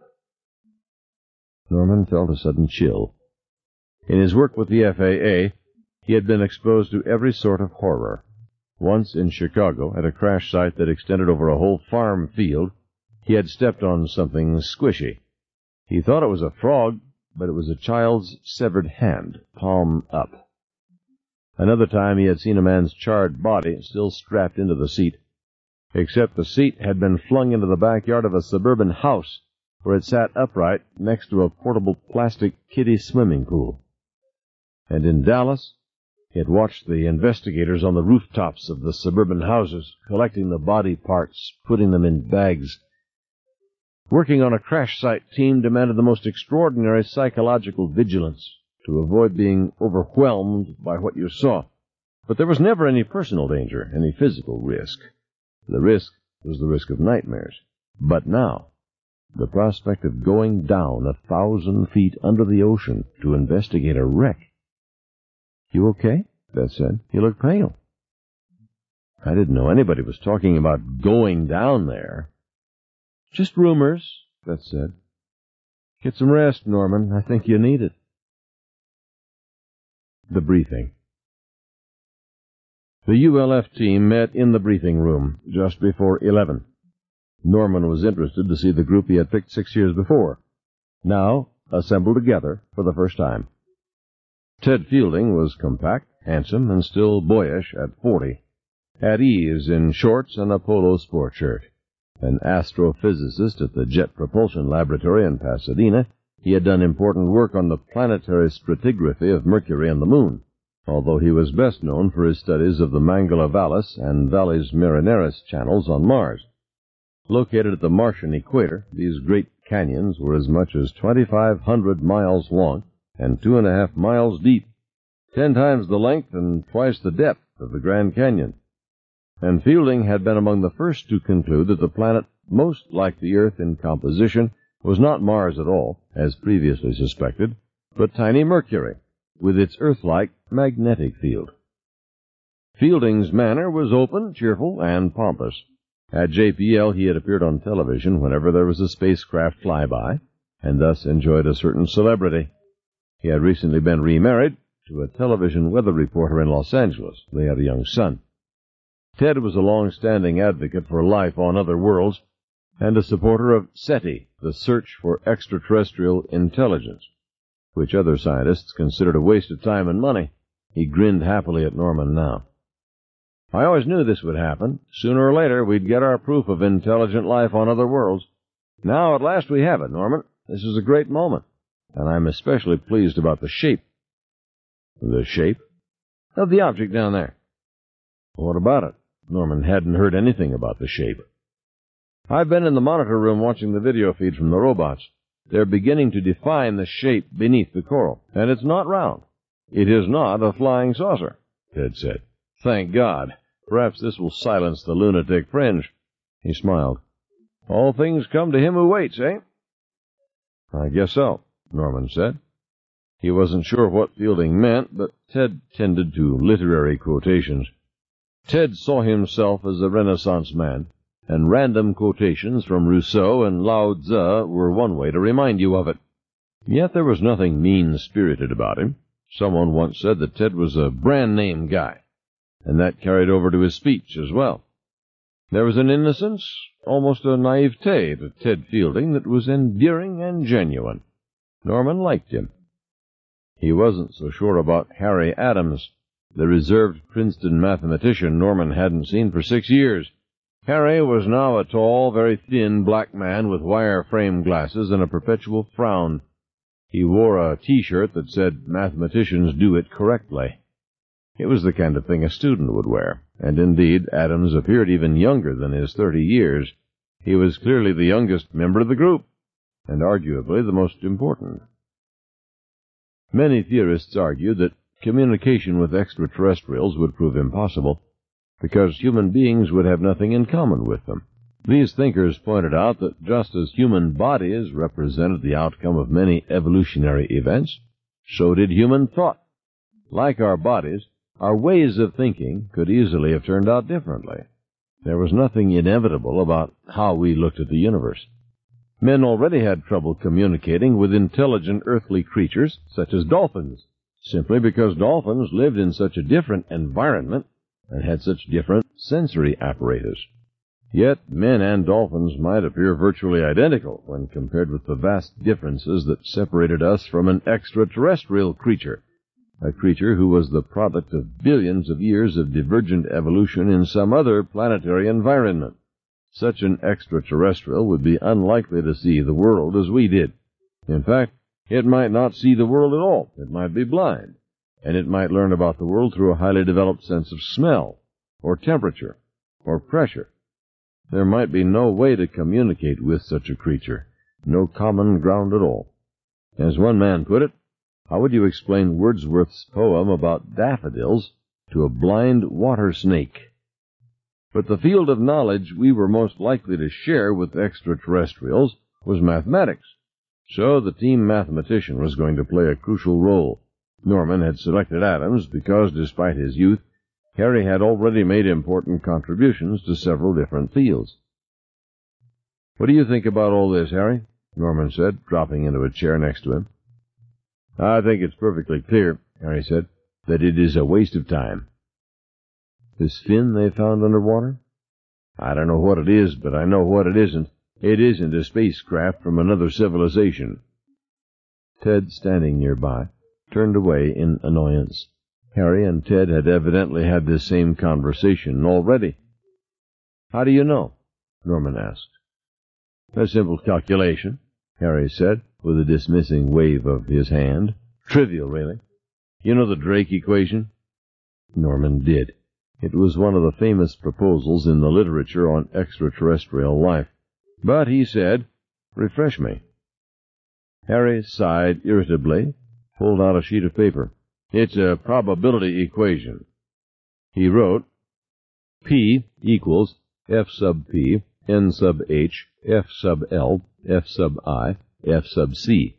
Norman felt a sudden chill. In his work with the FAA, he had been exposed to every sort of horror. Once in Chicago, at a crash site that extended over a whole farm field, he had stepped on something squishy. He thought it was a frog, but it was a child's severed hand, palm up. Another time he had seen a man's charred body still strapped into the seat, except the seat had been flung into the backyard of a suburban house, where it sat upright next to a portable plastic kiddie swimming pool. And in Dallas, he had watched the investigators on the rooftops of the suburban houses, collecting the body parts, putting them in bags. Working on a crash site team demanded the most extraordinary psychological vigilance to avoid being overwhelmed by what you saw. But there was never any personal danger, any physical risk. The risk was the risk of nightmares. But now, the prospect of going down 1,000 feet under the ocean to investigate a wreck. You okay? Beth said. You look pale. I didn't know anybody was talking about going down there. Just rumors, Beth said. Get some rest, Norman. I think you need it. The briefing. The ULF team met in the briefing room just before 11. Norman was interested to see the group he had picked 6 years before, now assembled together for the first time. Ted Fielding was compact, handsome, and still boyish at 40, at ease in shorts and a polo sport shirt. An astrophysicist at the Jet Propulsion Laboratory in Pasadena, he had done important work on the planetary stratigraphy of Mercury and the Moon, although he was best known for his studies of the Mangala Vallis and Valles Marineris channels on Mars. Located at the Martian equator, these great canyons were as much as 2,500 miles long and 2.5 miles deep, 10 times the length and twice the depth of the Grand Canyon. And Fielding had been among the first to conclude that the planet most like the Earth in composition was not Mars at all, as previously suspected, but tiny Mercury, with its Earth-like magnetic field. Fielding's manner was open, cheerful, and pompous. At JPL he had appeared on television whenever there was a spacecraft flyby, and thus enjoyed a certain celebrity. He had recently been remarried to a television weather reporter in Los Angeles. They had a young son. Ted was a long-standing advocate for life on other worlds, and a supporter of SETI, the search for extraterrestrial intelligence, which other scientists considered a waste of time and money. He grinned happily at Norman now. I always knew this would happen. Sooner or later, we'd get our proof of intelligent life on other worlds. Now, at last, we have it, Norman. This is a great moment, and I'm especially pleased about the shape. The shape? Of the object down there. What about it? Norman hadn't heard anything about the shape. I've been in the monitor room watching the video feed from the robots. They're beginning to define the shape beneath the coral, and it's not round. It is not a flying saucer, Ted said. Thank God. Perhaps this will silence the lunatic fringe. He smiled. All things come to him who waits, eh? I guess so, Norman said. He wasn't sure what Fielding meant, but Ted tended to literary quotations. Ted saw himself as a Renaissance man, and random quotations from Rousseau and Lao Tzu were one way to remind you of it. Yet there was nothing mean-spirited about him. Someone once said that Ted was a brand-name guy, and that carried over to his speech as well. There was an innocence, almost a naivete to Ted Fielding that was endearing and genuine. Norman liked him. He wasn't so sure about Harry Adams, the reserved Princeton mathematician Norman hadn't seen for 6 years. Harry was now a tall, very thin black man with wire-frame glasses and a perpetual frown. He wore a T-shirt that said, "Mathematicians do it correctly." It was the kind of thing a student would wear, and indeed Adams appeared even younger than his 30 years. He was clearly the youngest member of the group, and arguably the most important. Many theorists argue that communication with extraterrestrials would prove impossible, because human beings would have nothing in common with them. These thinkers pointed out that just as human bodies represented the outcome of many evolutionary events, so did human thought. Like our bodies, our ways of thinking could easily have turned out differently. There was nothing inevitable about how we looked at the universe. Men already had trouble communicating with intelligent earthly creatures, such as dolphins, simply because dolphins lived in such a different environment and had such different sensory apparatus. Yet men and dolphins might appear virtually identical when compared with the vast differences that separated us from an extraterrestrial creature, a creature who was the product of billions of years of divergent evolution in some other planetary environment. Such an extraterrestrial would be unlikely to see the world as we did. In fact, it might not see the world at all. It might be blind, and it might learn about the world through a highly developed sense of smell, or temperature, or pressure. There might be no way to communicate with such a creature, no common ground at all. As one man put it, how would you explain Wordsworth's poem about daffodils to a blind water snake? But the field of knowledge we were most likely to share with extraterrestrials was mathematics. So the team mathematician was going to play a crucial role. Norman had selected Adams because, despite his youth, Harry had already made important contributions to several different fields. "What do you think about all this, Harry?" Norman said, dropping into a chair next to him. "I think it's perfectly clear," Harry said, "that it is a waste of time." "This fin they found underwater?" "I don't know what it is, but I know what it isn't. It isn't a spacecraft from another civilization." Ted, standing nearby, turned away in annoyance. Harry and Ted had evidently had this same conversation already. "How do you know?" Norman asked. "A simple calculation," Harry said, with a dismissing wave of his hand. "Trivial, really. You know the Drake equation?" Norman did. It was one of the famous proposals in the literature on extraterrestrial life. But he said, "Refresh me." Harry sighed irritably, pulled out a sheet of paper. "It's a probability equation." He wrote, P equals F sub P, N sub H, F sub L, F sub I, F sub C.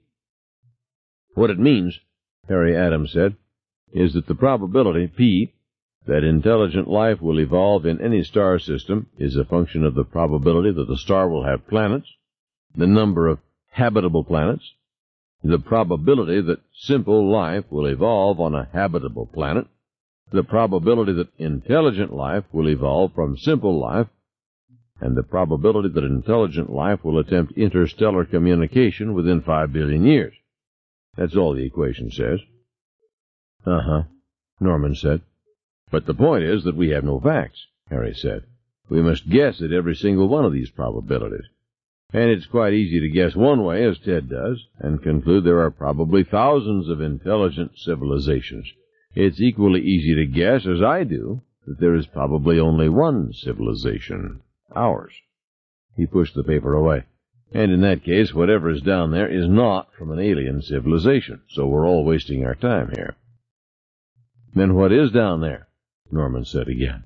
"What it means," Harry Adams said, "is that the probability, P, that intelligent life will evolve in any star system is a function of the probability that the star will have planets, the number of habitable planets, the probability that simple life will evolve on a habitable planet, the probability that intelligent life will evolve from simple life, and the probability that intelligent life will attempt interstellar communication within 5 billion years. That's all the equation says." "Uh-huh," Norman said. "But the point is that we have no facts," Harry said. "We must guess at every single one of these probabilities. And it's quite easy to guess one way, as Ted does, and conclude there are probably thousands of intelligent civilizations. It's equally easy to guess, as I do, that there is probably only one civilization, ours." He pushed the paper away. "And in that case, whatever is down there is not from an alien civilization, so we're all wasting our time here." "Then what is down there?" Norman said again.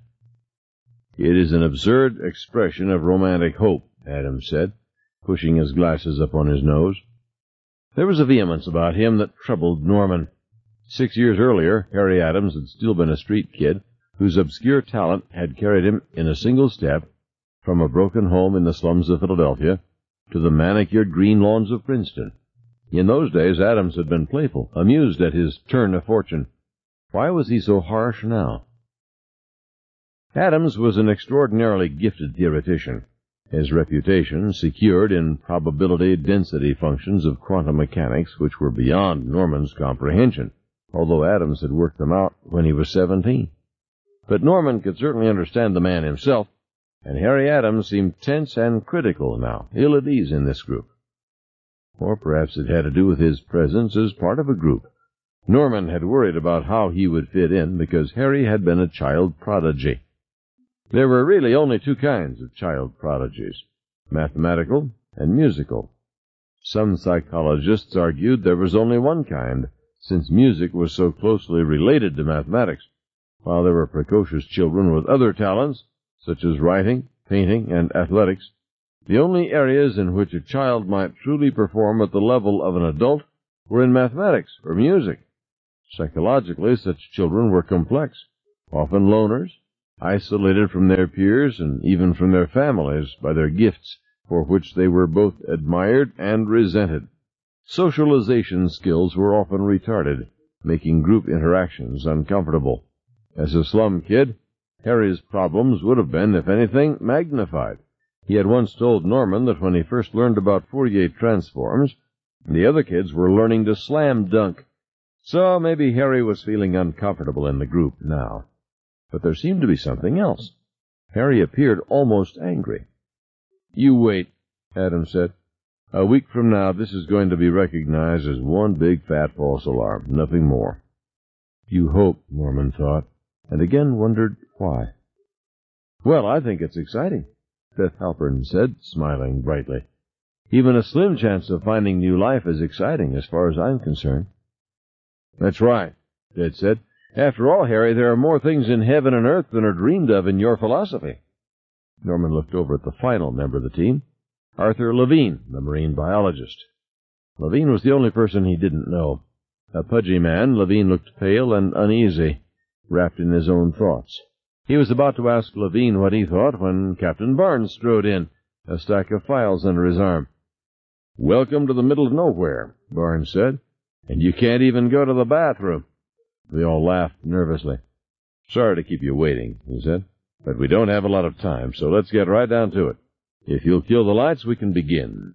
"It is an absurd expression of romantic hope," Adams said, pushing his glasses up on his nose. There was a vehemence about him that troubled Norman. 6 years earlier, Harry Adams had still been a street kid whose obscure talent had carried him in a single step from a broken home in the slums of Philadelphia to the manicured green lawns of Princeton. In those days, Adams had been playful, amused at his turn of fortune. Why was he so harsh now? Adams was an extraordinarily gifted theoretician, his reputation secured in probability density functions of quantum mechanics which were beyond Norman's comprehension, although Adams had worked them out when he was 17. But Norman could certainly understand the man himself, and Harry Adams seemed tense and critical now, ill at ease in this group. Or perhaps it had to do with his presence as part of a group. Norman had worried about how he would fit in because Harry had been a child prodigy. There were really only two kinds of child prodigies, mathematical and musical. Some psychologists argued there was only one kind, since music was so closely related to mathematics, while there were precocious children with other talents, such as writing, painting, and athletics. The only areas in which a child might truly perform at the level of an adult were in mathematics or music. Psychologically, such children were complex, often loners, isolated from their peers and even from their families by their gifts, for which they were both admired and resented. Socialization skills were often retarded, making group interactions uncomfortable. As a slum kid, Harry's problems would have been, if anything, magnified. He had once told Norman that when he first learned about Fourier transforms, the other kids were learning to slam dunk. So maybe Harry was feeling uncomfortable in the group now. But there seemed to be something else. Harry appeared almost angry. "You wait," Adams said. "A week from now, this is going to be recognized as one big fat false alarm, nothing more." You hope, Norman thought, and again wondered why. "Well, I think it's exciting," Beth Halpern said, smiling brightly. "Even a slim chance of finding new life is exciting as far as I'm concerned." "That's right," Ted said. "After all, Harry, there are more things in heaven and earth than are dreamed of in your philosophy." Norman looked over at the final member of the team, Arthur Levine, the marine biologist. Levine was the only person he didn't know. A pudgy man, Levine looked pale and uneasy. wrapped in his own thoughts. He was about to ask Levine what he thought when Captain Barnes strode in, a stack of files under his arm. "Welcome to the middle of nowhere," Barnes said, "and you can't even go to the bathroom." They all laughed nervously. "Sorry to keep you waiting," he said, "but we don't have a lot of time, so let's get right down to it. If you'll kill the lights, we can begin."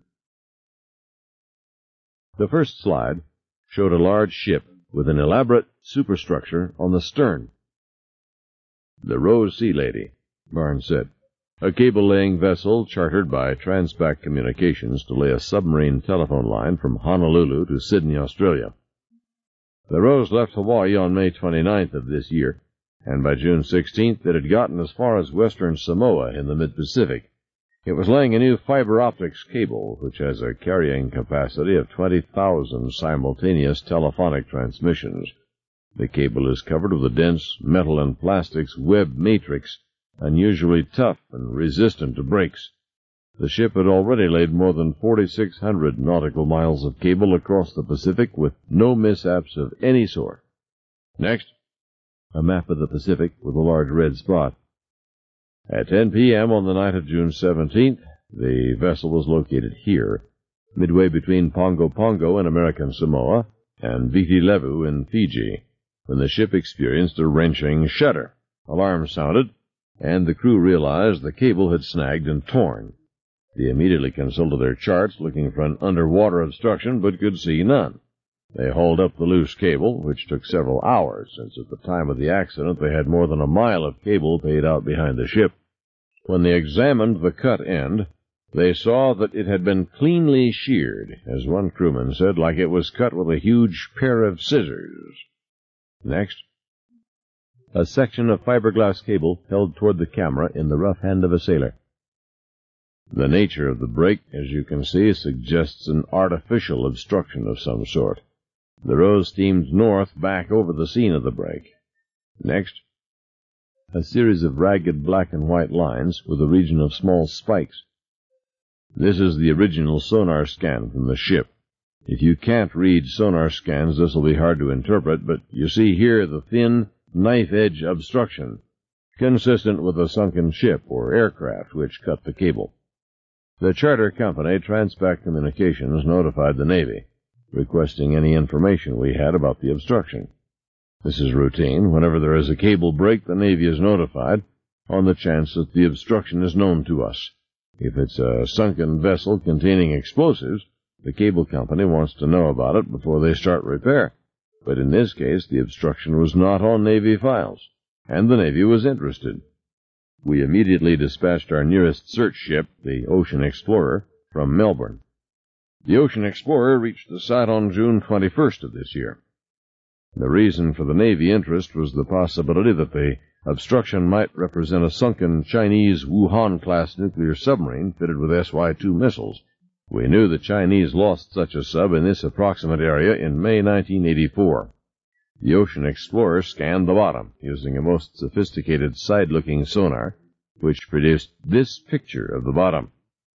The first slide showed a large ship with an elaborate superstructure on the stern. "The Rose Sea Lady," Barnes said, "a cable-laying vessel chartered by Transpac Communications to lay a submarine telephone line from Honolulu to Sydney, Australia. The Rose left Hawaii on May 29th of this year, and by June 16th it had gotten as far as western Samoa in the mid-Pacific. It was laying a new fiber optics cable, which has a carrying capacity of 20,000 simultaneous telephonic transmissions. The cable is covered with a dense metal and plastics web matrix, unusually tough and resistant to breaks. The ship had already laid more than 4,600 nautical miles of cable across the Pacific with no mishaps of any sort. Next, a map of the Pacific with a large red spot. At 10 p.m. on the night of June 17th, the vessel was located here, midway between Pongo Pongo in American Samoa and Viti Levu in Fiji, when the ship experienced a wrenching shudder. Alarm sounded, and the crew realized the cable had snagged and torn. They immediately consulted their charts, looking for an underwater obstruction, but could see none. They hauled up the loose cable, which took several hours, since at the time of the accident they had more than a mile of cable paid out behind the ship. When they examined the cut end, they saw that it had been cleanly sheared, as one crewman said, like it was cut with a huge pair of scissors. Next, a section of fiberglass cable held toward the camera in the rough hand of a sailor. The nature of the break, as you can see, suggests an artificial obstruction of some sort. The Rose steamed north back over the scene of the break. Next, a series of ragged black and white lines with a region of small spikes. This is the original sonar scan from the ship. If you can't read sonar scans, this will be hard to interpret, but you see here the thin, knife-edge obstruction, consistent with a sunken ship or aircraft which cut the cable. The charter company, Transpac Communications, notified the Navy, requesting any information we had about the obstruction. This is routine. Whenever there is a cable break, the Navy is notified, on the chance that the obstruction is known to us. If it's a sunken vessel containing explosives, the cable company wants to know about it before they start repair. But in this case, the obstruction was not on Navy files, and the Navy was interested. We immediately dispatched our nearest search ship, the Ocean Explorer, from Melbourne. The Ocean Explorer reached the site on June 21st of this year. The reason for the Navy interest was the possibility that the obstruction might represent a sunken Chinese Wuhan-class nuclear submarine fitted with SY-2 missiles. We knew the Chinese lost such a sub in this approximate area in May 1984. The Ocean Explorer scanned the bottom using a most sophisticated side-looking sonar, which produced this picture of the bottom.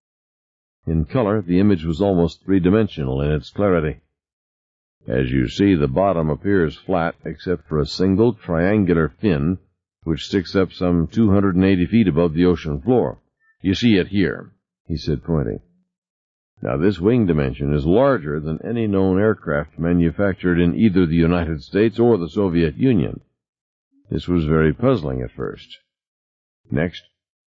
In color, the image was almost three-dimensional in its clarity. As you see, the bottom appears flat except for a single triangular fin which sticks up some 280 feet above the ocean floor. You see it here, he said, pointing. Now, this wing dimension is larger than any known aircraft manufactured in either the United States or the Soviet Union. This was very puzzling at first. Next,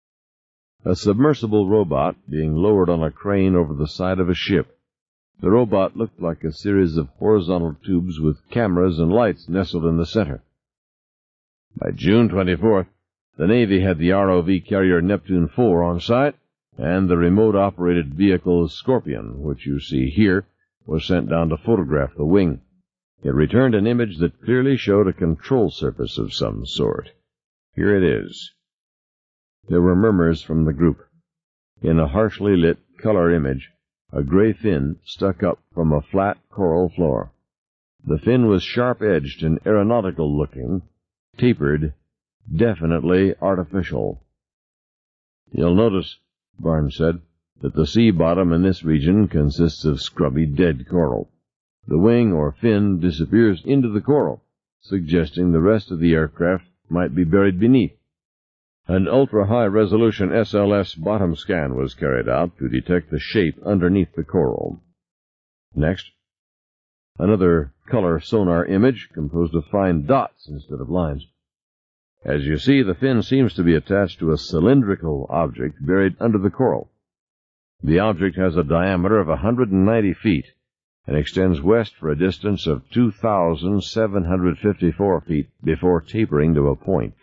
a submersible robot being lowered on a crane over the side of a ship. The robot looked like a series of horizontal tubes with cameras and lights nestled in the center. By June 24th, the Navy had the ROV carrier Neptune IV on site, and the remote-operated vehicle Scorpion, which you see here, was sent down to photograph the wing. It returned an image that clearly showed a control surface of some sort. Here it is. There were murmurs from the group. In a harshly lit color image, a gray fin stuck up from a flat coral floor. The fin was sharp-edged and aeronautical-looking, tapered, definitely artificial. You'll notice, Barnes said, that the sea bottom in this region consists of scrubby dead coral. The wing or fin disappears into the coral, suggesting the rest of the aircraft might be buried beneath. An ultra-high-resolution SLS bottom scan was carried out to detect the shape underneath the coral. Next, another color sonar image composed of fine dots instead of lines. As you see, the fin seems to be attached to a cylindrical object buried under the coral. The object has a diameter of 190 feet and extends west for a distance of 2,754 feet before tapering to a point.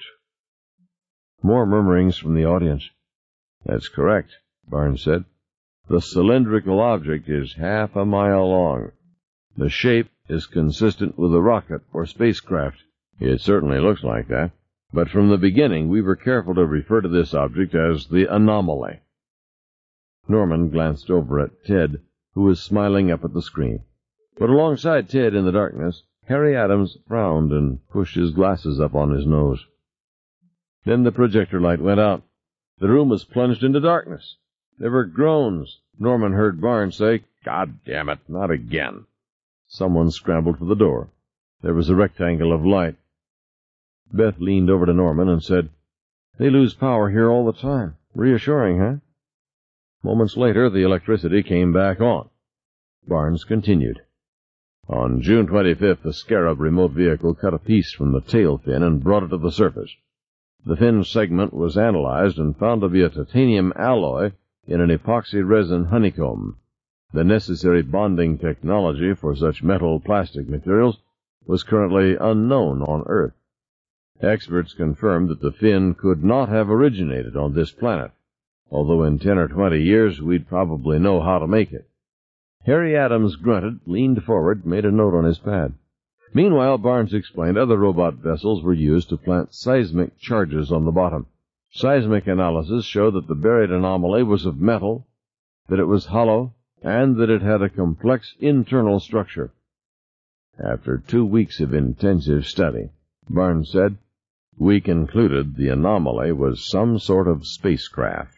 More murmurings from the audience. That's correct, Barnes said. The cylindrical object is half a mile long. The shape is consistent with a rocket or spacecraft. It certainly looks like that. But from the beginning, we were careful to refer to this object as the anomaly. Norman glanced over at Ted, who was smiling up at the screen. But alongside Ted in the darkness, Harry Adams frowned and pushed his glasses up on his nose. Then the projector light went out. The room was plunged into darkness. There were groans. Norman heard Barnes say, "God damn it, not again." Someone scrambled for the door. There was a rectangle of light. Beth leaned over to Norman and said, "They lose power here all the time. Reassuring, huh?" Moments later, the electricity came back on. Barnes continued. On June 25th, the Scarab remote vehicle cut a piece from the tail fin and brought it to the surface. The fin segment was analyzed and found to be a titanium alloy in an epoxy resin honeycomb. The necessary bonding technology for such metal-plastic materials was currently unknown on Earth. Experts confirmed that the fin could not have originated on this planet, although in 10 or 20 years we'd probably know how to make it. Harry Adams grunted, leaned forward, made a note on his pad. Meanwhile, Barnes explained other robot vessels were used to plant seismic charges on the bottom. Seismic analysis showed that the buried anomaly was of metal, that it was hollow, and that it had a complex internal structure. After 2 weeks of intensive study, Barnes said, "We concluded the anomaly was some sort of spacecraft."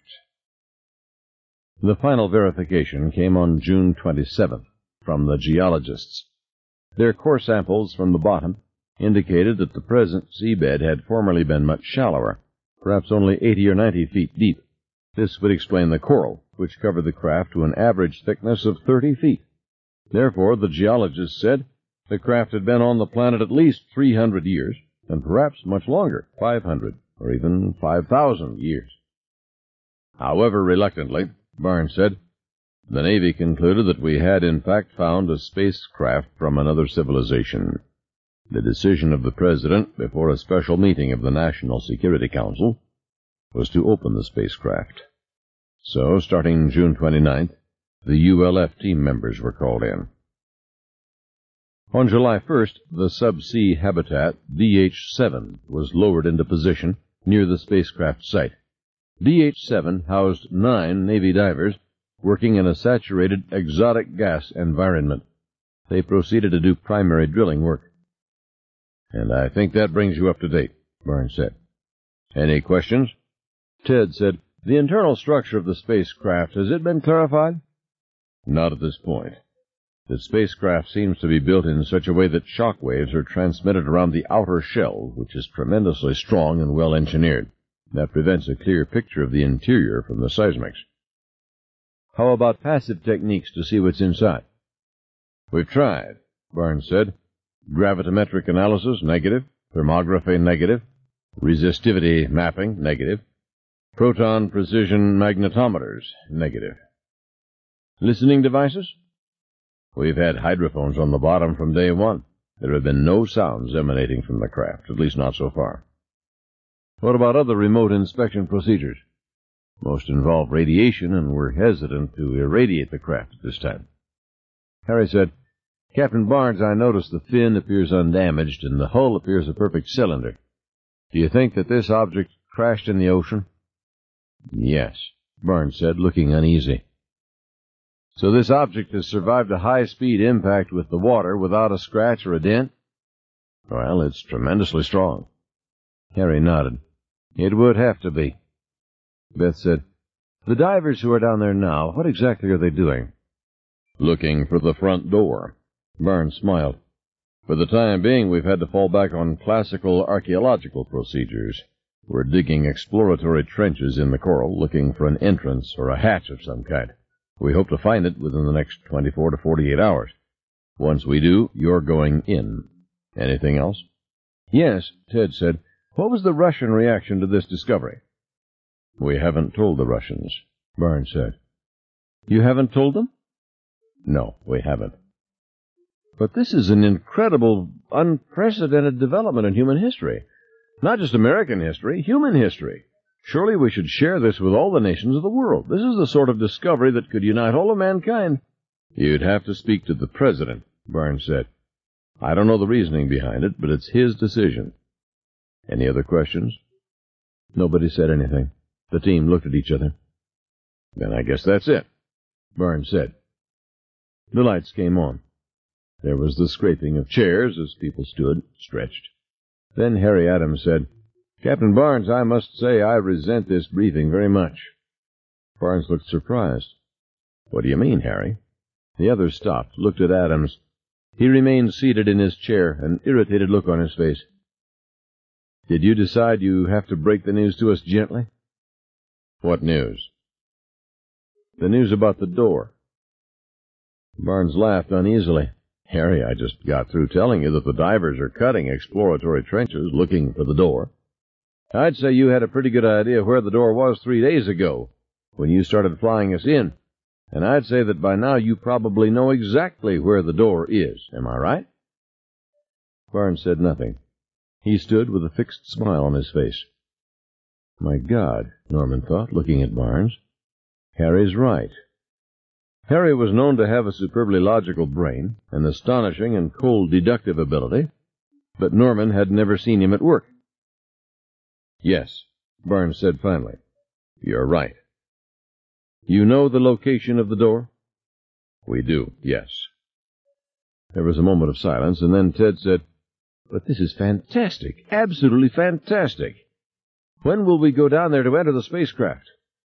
The final verification came on June 27th from the geologists. Their core samples from the bottom indicated that the present seabed had formerly been much shallower, perhaps only 80 or 90 feet deep. This would explain the coral, which covered the craft to an average thickness of 30 feet. Therefore, the geologists said, the craft had been on the planet at least 300 years, and perhaps much longer, 500 or even 5,000 years. However reluctantly, Barnes said, the Navy concluded that we had in fact found a spacecraft from another civilization. The decision of the President, before a special meeting of the National Security Council, was to open the spacecraft. So, starting June 29th, the ULF team members were called in. On July 1st, the subsea habitat DH-7 was lowered into position near the spacecraft site. DH-7 housed 9 Navy divers working in a saturated exotic gas environment. They proceeded to do primary drilling work. "And I think that brings you up to date," Barnes said. "Any questions?" Ted said, "The internal structure of the spacecraft, has it been clarified?" "Not at this point. The spacecraft seems to be built in such a way that shock waves are transmitted around the outer shell, which is tremendously strong and well engineered. That prevents a clear picture of the interior from the seismics." "How about passive techniques to see what's inside?" "We've tried," Barnes said. "Gravitometric analysis, negative. Thermography, negative. Resistivity mapping, negative. Proton precision magnetometers, negative." "Listening devices?" "We've had hydrophones on the bottom from day one. There have been no sounds emanating from the craft, at least not so far." "What about other remote inspection procedures?" "Most involve radiation, and we're hesitant to irradiate the craft at this time." Harry said, "Captain Barnes, I notice the fin appears undamaged, and the hull appears a perfect cylinder. Do you think that this object crashed in the ocean?" "Yes," Barnes said, looking uneasy. "So this object has survived a high-speed impact with the water without a scratch or a dent?" "Well, it's tremendously strong." Harry nodded. "It would have to be." Beth said, "The divers who are down there now, what exactly are they doing?" "Looking for the front door." Barnes smiled. For the time being, we've had to fall back on classical archaeological procedures. We're digging exploratory trenches in the coral, looking for an entrance or a hatch of some kind. We hope to find it within the next 24 to 48 hours. Once we do, you're going in. Anything else? Yes, Ted said. What was the Russian reaction to this discovery? We haven't told the Russians, Barnes said. You haven't told them? No, we haven't. But this is an incredible, unprecedented development in human history. Not just American history, human history. Surely we should share this with all the nations of the world. This is the sort of discovery that could unite all of mankind. You'd have to speak to the president, Barnes said. I don't know the reasoning behind it, but it's his decision. Any other questions? Nobody said anything. The team looked at each other. Then I guess that's it, Barnes said. The lights came on. There was the scraping of chairs as people stood, stretched. Then Harry Adams said, Captain Barnes, I must say I resent this briefing very much. Barnes looked surprised. What do you mean, Harry? The others stopped, looked at Adams. He remained seated in his chair, an irritated look on his face. Did you decide you have to break the news to us gently? What news? The news about the door. Barnes laughed uneasily. Harry, I just got through telling you that the divers are cutting exploratory trenches looking for the door. I'd say you had a pretty good idea where the door was 3 days ago, when you started flying us in, and I'd say that by now you probably know exactly where the door is. Am I right? Barnes said nothing. He stood with a fixed smile on his face. My God, Norman thought, looking at Barnes. Harry's right. Harry was known to have a superbly logical brain, an astonishing and cold deductive ability, but Norman had never seen him at work. Yes, Barnes said finally. You're right. You know the location of the door? We do, yes. There was a moment of silence, and then Ted said, But this is fantastic, absolutely fantastic. When will we go down there to enter the spacecraft?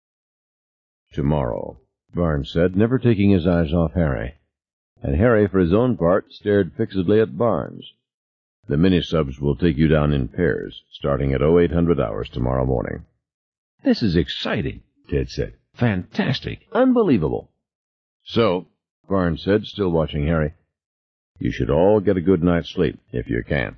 Tomorrow, Barnes said, never taking his eyes off Harry. And Harry, for his own part, stared fixedly at Barnes. The mini-subs will take you down in pairs, starting at 0800 hours tomorrow morning. This is exciting, Ted said. Fantastic. Unbelievable. So, Barnes said, still watching Harry, you should all get a good night's sleep, if you can.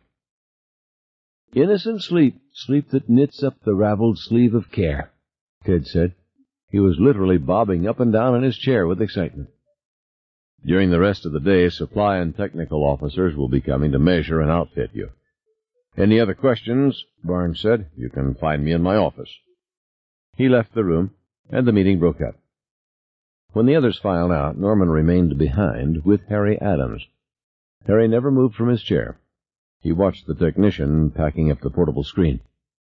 Innocent sleep, sleep that knits up the raveled sleeve of care, Ted said. He was literally bobbing up and down in his chair with excitement. During the rest of the day, supply and technical officers will be coming to measure and outfit you. Any other questions? Barnes said. You can find me in my office. He left the room, and the meeting broke up. When the others filed out, Norman remained behind with Harry Adams. Harry never moved from his chair. He watched the technician packing up the portable screen.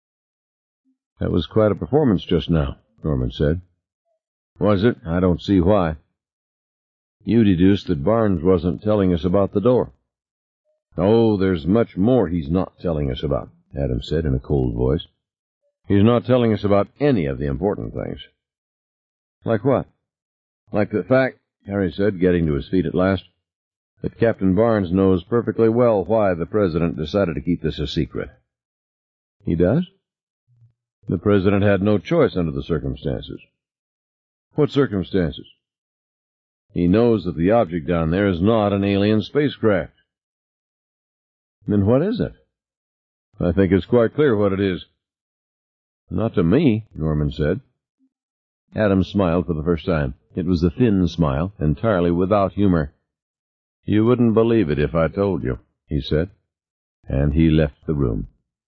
That was quite a performance just now, Norman said. Was it? I don't see why. You deduced that Barnes wasn't telling us about the door. Oh, there's much more he's not telling us about, Adams said in a cold voice. He's not telling us about any of the important things. Like what? Like the fact, Harry said, getting to his feet at last, that Captain Barnes knows perfectly well why the President decided to keep this a secret. He does? The President had no choice under the circumstances. What circumstances? He knows that the object down there is not an alien spacecraft. Then what is it? I think it's quite clear what it is. Not to me, Norman said. Adams smiled for the first time. It was a thin smile, entirely without humor. You wouldn't believe it if I told you, he said, and he left the room.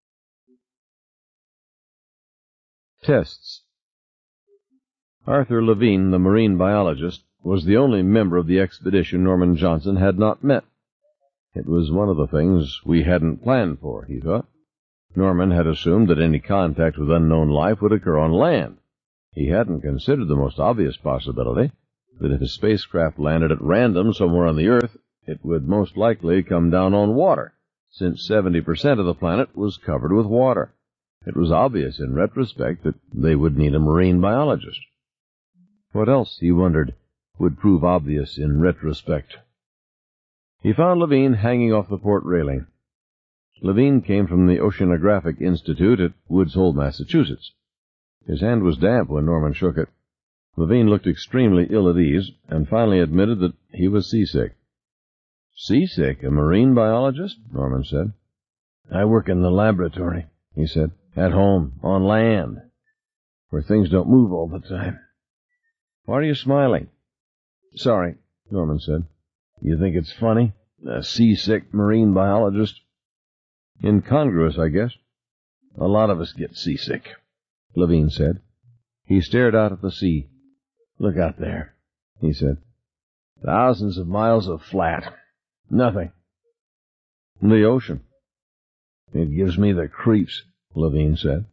Tests. Arthur Levine, the marine biologist, was the only member of the expedition Norman Johnson had not met. It was one of the things we hadn't planned for, he thought. Norman had assumed that any contact with unknown life would occur on land. He hadn't considered the most obvious possibility, that if a spacecraft landed at random somewhere on the Earth, it would most likely come down on water, since 70% of the planet was covered with water. It was obvious in retrospect that they would need a marine biologist. What else, he wondered, would prove obvious in retrospect? He found Levine hanging off the port railing. Levine came from the Oceanographic Institute at Woods Hole, Massachusetts. His hand was damp when Norman shook it. Levine looked extremely ill at ease, and finally admitted that he was seasick. "Seasick? A marine biologist?" Norman said. "I work in the laboratory," he said. "At home, on land, where things don't move all the time." "Why are you smiling?" "Sorry," Norman said. "You think it's funny? A seasick marine biologist?" "Incongruous, I guess." "A lot of us get seasick," Levine said. He stared out at the sea. "Look out there," he said. "Thousands of miles of flat. Nothing." "The ocean." "It gives me the creeps," Levine said.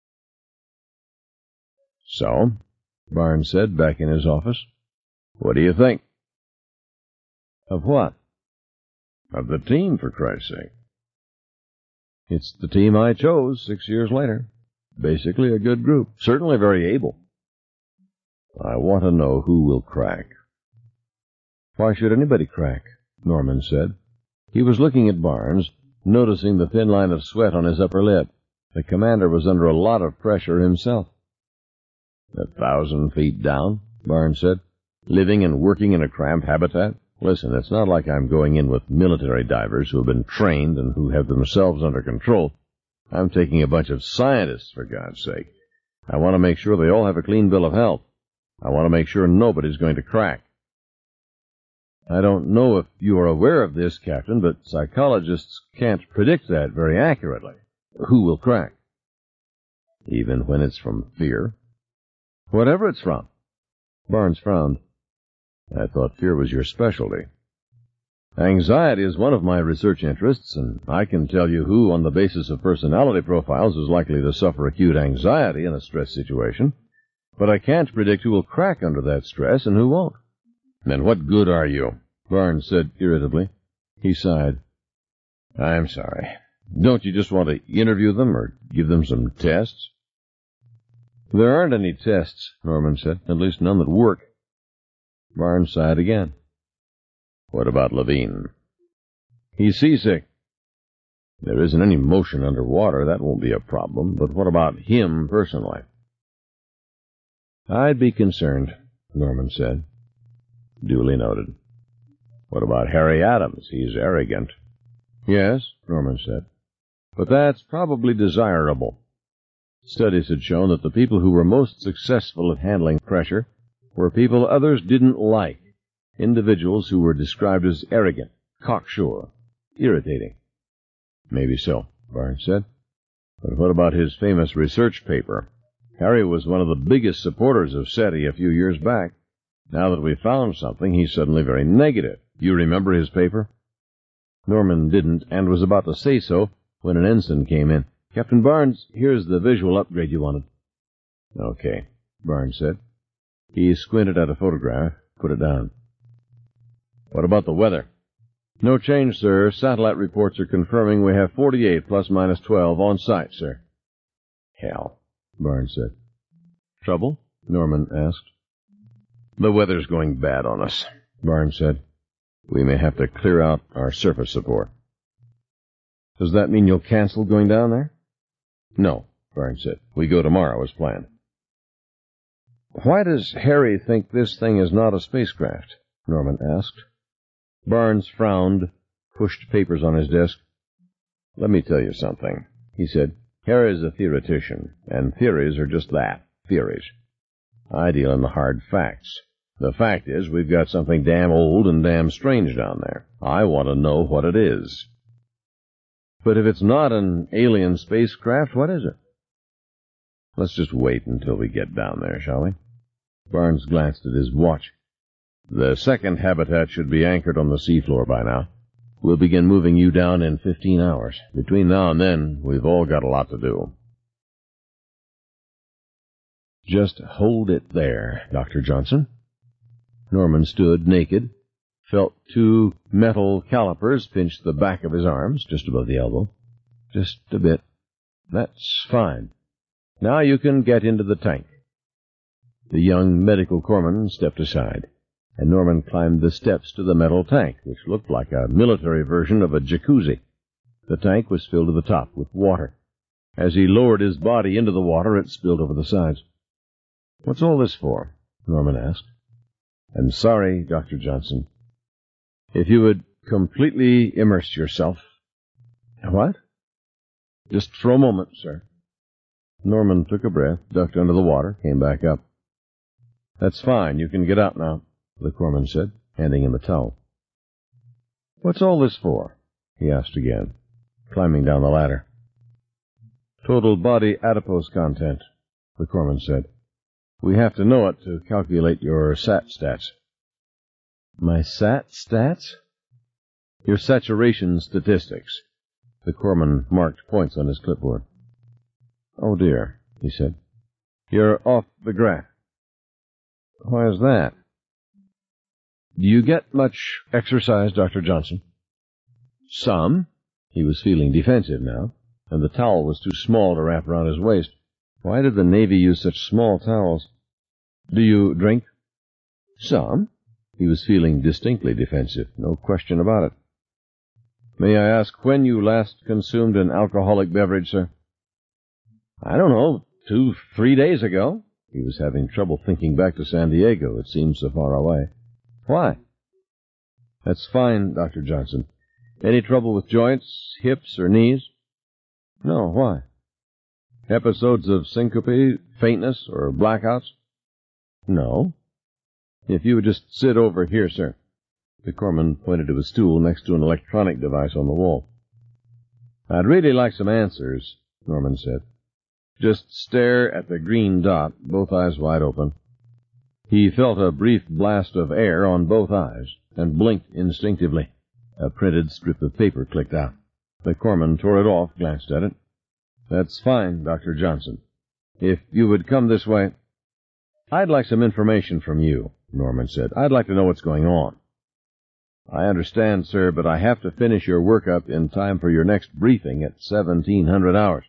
"So," Barnes said, back in his office, "what do you think?" "Of what?" "Of the team, for Christ's sake." "It's the team I chose 6 years later. Basically a good group. Certainly very able." "I want to know who will crack." "Why should anybody crack?" Norman said. He was looking at Barnes, noticing the thin line of sweat on his upper lip. The commander was under a lot of pressure himself. 1,000 feet down, Barnes said, living and working in a cramped habitat. Listen, it's not like I'm going in with military divers who have been trained and who have themselves under control. I'm taking a bunch of scientists, for God's sake. I want to make sure they all have a clean bill of health. I want to make sure nobody's going to crack. I don't know if you are aware of this, Captain, but psychologists can't predict that very accurately. Who will crack? Even when it's from fear? Whatever it's from. Barnes frowned. I thought fear was your specialty. Anxiety is one of my research interests, and I can tell you who, on the basis of personality profiles, is likely to suffer acute anxiety in a stress situation, but I can't predict who will crack under that stress and who won't. "Then what good are you?" Barnes said irritably. He sighed. "I'm sorry. Don't you just want to interview them or give them some tests?" "There aren't any tests," Norman said, "at least none that work." Barnes sighed again. "What about Levine?" "He's seasick." "There isn't any motion underwater. That won't be a problem. But what about him personally?" "I'd be concerned," Norman said. Duly noted. "What about Harry Adams? He's arrogant." "Yes," Norman said. "But that's probably desirable." Studies had shown that the people who were most successful at handling pressure were people others didn't like, individuals who were described as arrogant, cocksure, irritating. "Maybe so," Barnes said. "But what about his famous research paper? Harry was one of the biggest supporters of SETI a few years back. Now that we've found something, he's suddenly very negative. You remember his paper?" Norman didn't, and was about to say so when an ensign came in. "Captain Barnes, here's the visual upgrade you wanted." "Okay," Barnes said. He squinted at a photograph, put it down. "What about the weather?" "No change, sir. Satellite reports are confirming we have 48 ± 12 on site, sir." "Hell," Barnes said. "Trouble?" Norman asked. "The weather's going bad on us," Barnes said. "We may have to clear out our surface support." "Does that mean you'll cancel going down there?" "No," Barnes said. "We go tomorrow as planned." "Why does Harry think this thing is not a spacecraft?" Norman asked. Barnes frowned, pushed papers on his desk. "Let me tell you something," he said. "Harry's a theoretician, and theories are just that, theories. I deal in the hard facts. The fact is, we've got something damn old and damn strange down there. I want to know what it is." "But if it's not an alien spacecraft, what is it?" "Let's just wait until we get down there, shall we?" Barnes glanced at his watch. "The second habitat should be anchored on the seafloor by now. We'll begin moving you down in 15 hours. Between now and then, we've all got a lot to do." "Just hold it there, Dr. Johnson." Norman stood naked, felt 2 metal calipers pinch the back of his arms, just above the elbow. "Just a bit. That's fine. Now you can get into the tank." The young medical corpsman stepped aside. and Norman climbed the steps to the metal tank, which looked like a military version of a jacuzzi. The tank was filled to the top with water. As he lowered his body into the water, it spilled over the sides. "What's all this for?" Norman asked. "I'm sorry, Dr. Johnson. If you would completely immerse yourself." "What?" "Just for a moment, sir." Norman took a breath, ducked under the water, came back up. "That's fine. You can get out now," the corpsman said, handing him a towel. "What's all this for?" he asked again, climbing down the ladder. "Total body adipose content," the corpsman said. "We have to know it to calculate your SAT stats." "My SAT stats?" "Your saturation statistics." The corpsman marked points on his clipboard. "Oh, dear," he said. "You're off the graph." "Why is that?" "Do you get much exercise, Dr. Johnson?" "Some." He was feeling defensive now, and the towel was too small to wrap around his waist. Why did the Navy use such small towels? "Do you drink?" "Some." He was feeling distinctly defensive, no question about it. "May I ask when you last consumed an alcoholic beverage, sir?" "I don't know, 2-3 days ago." He was having trouble thinking back to San Diego. It seemed so far away. "Why?" "That's fine, Dr. Johnson. Any trouble with joints, hips, or knees?" "No, why?" "Episodes of syncope, faintness, or blackouts?" "No." "If you would just sit over here, sir." The corpsman pointed to a stool next to an electronic device on the wall. "I'd really like some answers," Norman said. "Just stare at the green dot, both eyes wide open." He felt a brief blast of air on both eyes and blinked instinctively. A printed strip of paper clicked out. The corpsman tore it off, glanced at it. "That's fine, Dr. Johnson. If you would come this way." "I'd like some information from you," Norman said. "I'd like to know what's going on." "I understand, sir, but I have to finish your workup in time for your next briefing at 1700 hours.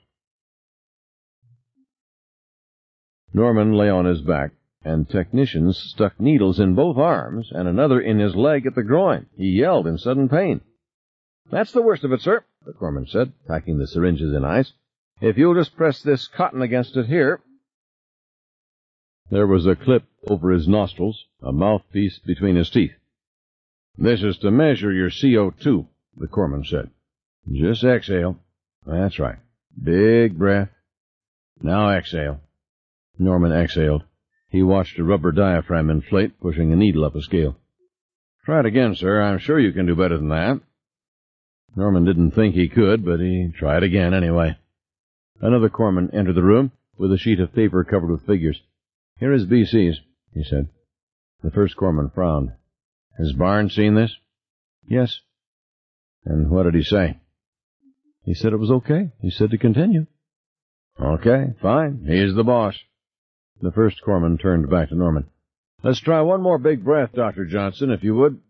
Norman lay on his back, and technicians stuck needles in both arms and another in his leg at the groin. He yelled in sudden pain. "That's the worst of it, sir," the corpsman said, packing the syringes in ice. "If you'll just press this cotton against it here." There was a clip over his nostrils, a mouthpiece between his teeth. "This is to measure your CO2, the corpsman said. "Just exhale." "That's right. Big breath. Now exhale." Norman exhaled. He watched a rubber diaphragm inflate, pushing a needle up a scale. "Try it again, sir. I'm sure you can do better than that." Norman didn't think he could, but he tried again anyway. Another corpsman entered the room with a sheet of paper covered with figures. "Here is BC's," he said. The first corpsman frowned. "Has Barnes seen this?" "Yes." "And what did he say?" "He said it was okay. He said to continue." "Okay, fine. He's the boss." The first corpsman turned back to Norman. "Let's try one more big breath, Dr. Johnson, if you would."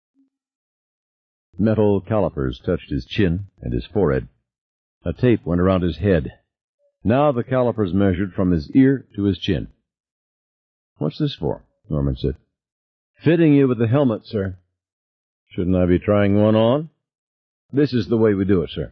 Metal calipers touched his chin and his forehead. A tape went around his head. Now the calipers measured from his ear to his chin. "What's this for?" Norman said. "Fitting you with the helmet, sir." "Shouldn't I be trying one on?" "This is the way we do it, sir."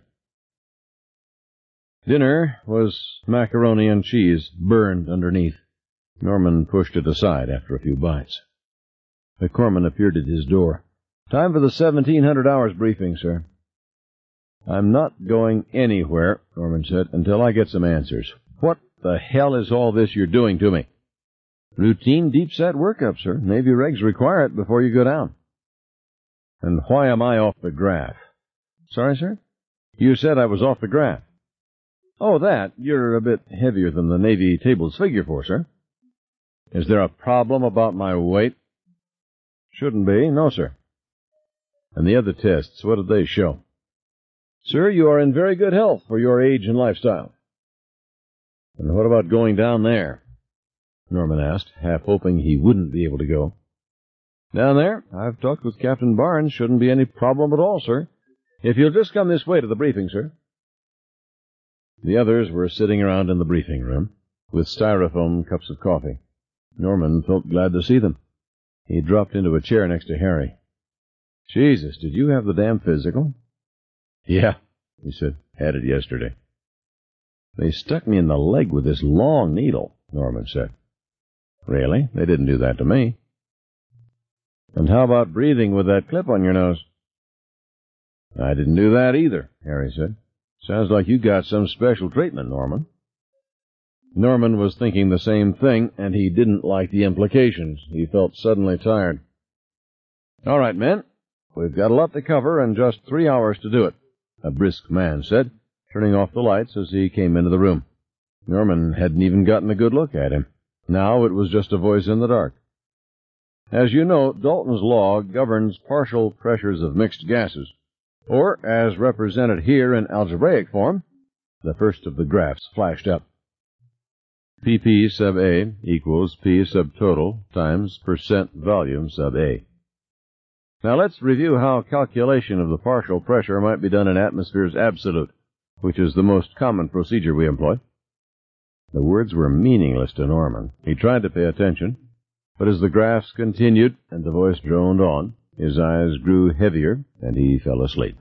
Dinner was macaroni and cheese, burned underneath. Norman pushed it aside after a few bites. The corpsman appeared at his door. "Time for the 1700 hours briefing, sir." "I'm not going anywhere," Norman said, "until I get some answers. What the hell is all this you're doing to me?" "Routine deep-set workup, sir. Navy regs require it before you go down." "And why am I off the graph?" "Sorry, sir?" "You said I was off the graph." "Oh, that. You're a bit heavier than the Navy tables figure for, sir." "Is there a problem about my weight?" "Shouldn't be. No, sir." "And the other tests, what did they show?" "Sir, you are in very good health for your age and lifestyle." "And what about going down there?" Norman asked, half hoping he wouldn't be able to go. "Down there? I've talked with Captain Barnes. Shouldn't be any problem at all, sir. If you'll just come this way to the briefing, sir." The others were sitting around in the briefing room, with styrofoam cups of coffee. Norman felt glad to see them. He dropped into a chair next to Harry. Jesus, did you have the damn physical? Yeah, he said. Had it yesterday. They stuck me in the leg with this long needle, Norman said. Really? They didn't do that to me. And how about breathing with that clip on your nose? I didn't do that either, Harry said. Sounds like you got some special treatment, Norman. Norman was thinking the same thing, and he didn't like the implications. He felt suddenly tired. All right, men. We've got a lot to cover and just 3 hours to do it, a brisk man said, turning off the lights as he came into the room. Norman hadn't even gotten a good look at him. Now it was just a voice in the dark. As you know, Dalton's law governs partial pressures of mixed gases, or, as represented here in algebraic form, the first of the graphs flashed up. PP sub A equals P sub total times percent volume sub A. Now let's review how calculation of the partial pressure might be done in atmospheres absolute, which is the most common procedure we employ. The words were meaningless to Norman. He tried to pay attention, but as the graphs continued and the voice droned on, his eyes grew heavier and he fell asleep.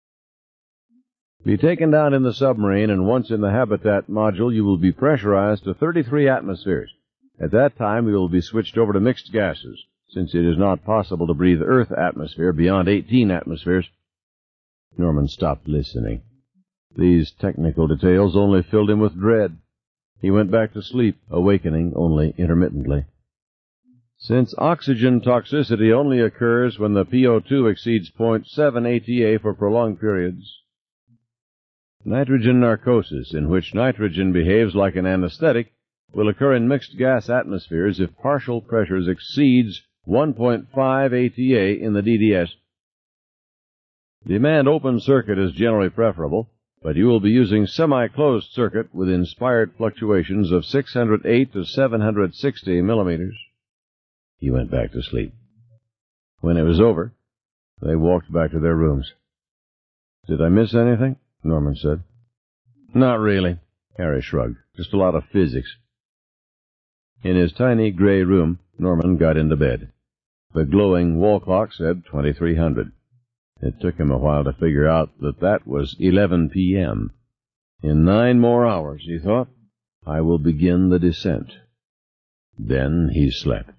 Be taken down in the submarine, and once in the habitat module you will be pressurized to 33 atmospheres. At that time you will be switched over to mixed gases, since it is not possible to breathe Earth atmosphere beyond 18 atmospheres. Norman stopped listening. These technical details only filled him with dread. He went back to sleep, awakening only intermittently. Since oxygen toxicity only occurs when the PO2 exceeds 0.7 ATA for prolonged periods, nitrogen narcosis, in which nitrogen behaves like an anesthetic, will occur in mixed gas atmospheres if partial pressures exceeds 1.5 ATA in the DDS. Demand open circuit is generally preferable, but you will be using semi-closed circuit with inspired fluctuations of 608 to 760 millimeters. He went back to sleep. When it was over, they walked back to their rooms. Did I miss anything? Norman said. Not really, Harry shrugged. Just a lot of physics. In his tiny gray room, Norman got into bed. The glowing wall clock said 2300. It took him a while to figure out that that was 11 p.m. In 9 more hours, he thought, I will begin the descent. Then he slept.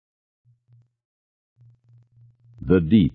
The Deep.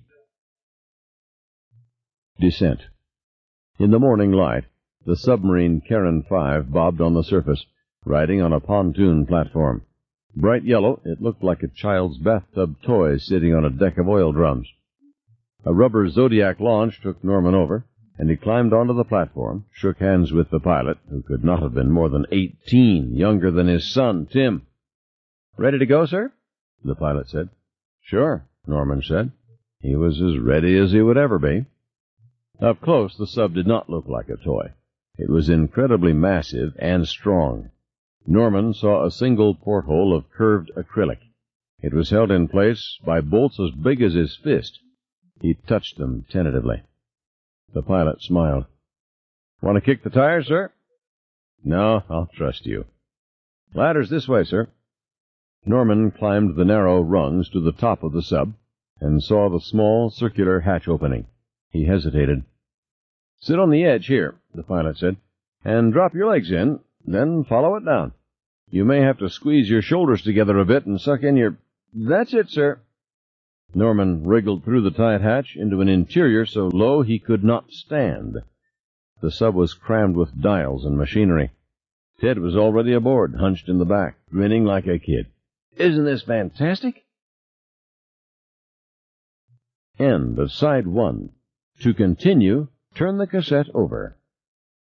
Descent. In the morning light, the submarine Charon 5 bobbed on the surface, riding on a pontoon platform. Bright yellow, it looked like a child's bathtub toy sitting on a deck of oil drums. A rubber Zodiac launch took Norman over, and he climbed onto the platform, shook hands with the pilot, who could not have been more than 18, younger than his son, Tim. Ready to go, sir? The pilot said. Sure, Norman said. He was as ready as he would ever be. Up close, the sub did not look like a toy. It was incredibly massive and strong. Norman saw a single porthole of curved acrylic. It was held in place by bolts as big as his fist. He touched them tentatively. The pilot smiled. Want to kick the tires, sir? No, I'll trust you. Ladder's this way, sir. Norman climbed the narrow rungs to the top of the sub and saw the small circular hatch opening. He hesitated. Sit on the edge here, the pilot said, and drop your legs in, then follow it down. You may have to squeeze your shoulders together a bit and suck in your... That's it, sir. Norman wriggled through the tight hatch into an interior so low he could not stand. The sub was crammed with dials and machinery. Ted was already aboard, hunched in the back, grinning like a kid. Isn't this fantastic? End of Side 1. To continue, turn the cassette over.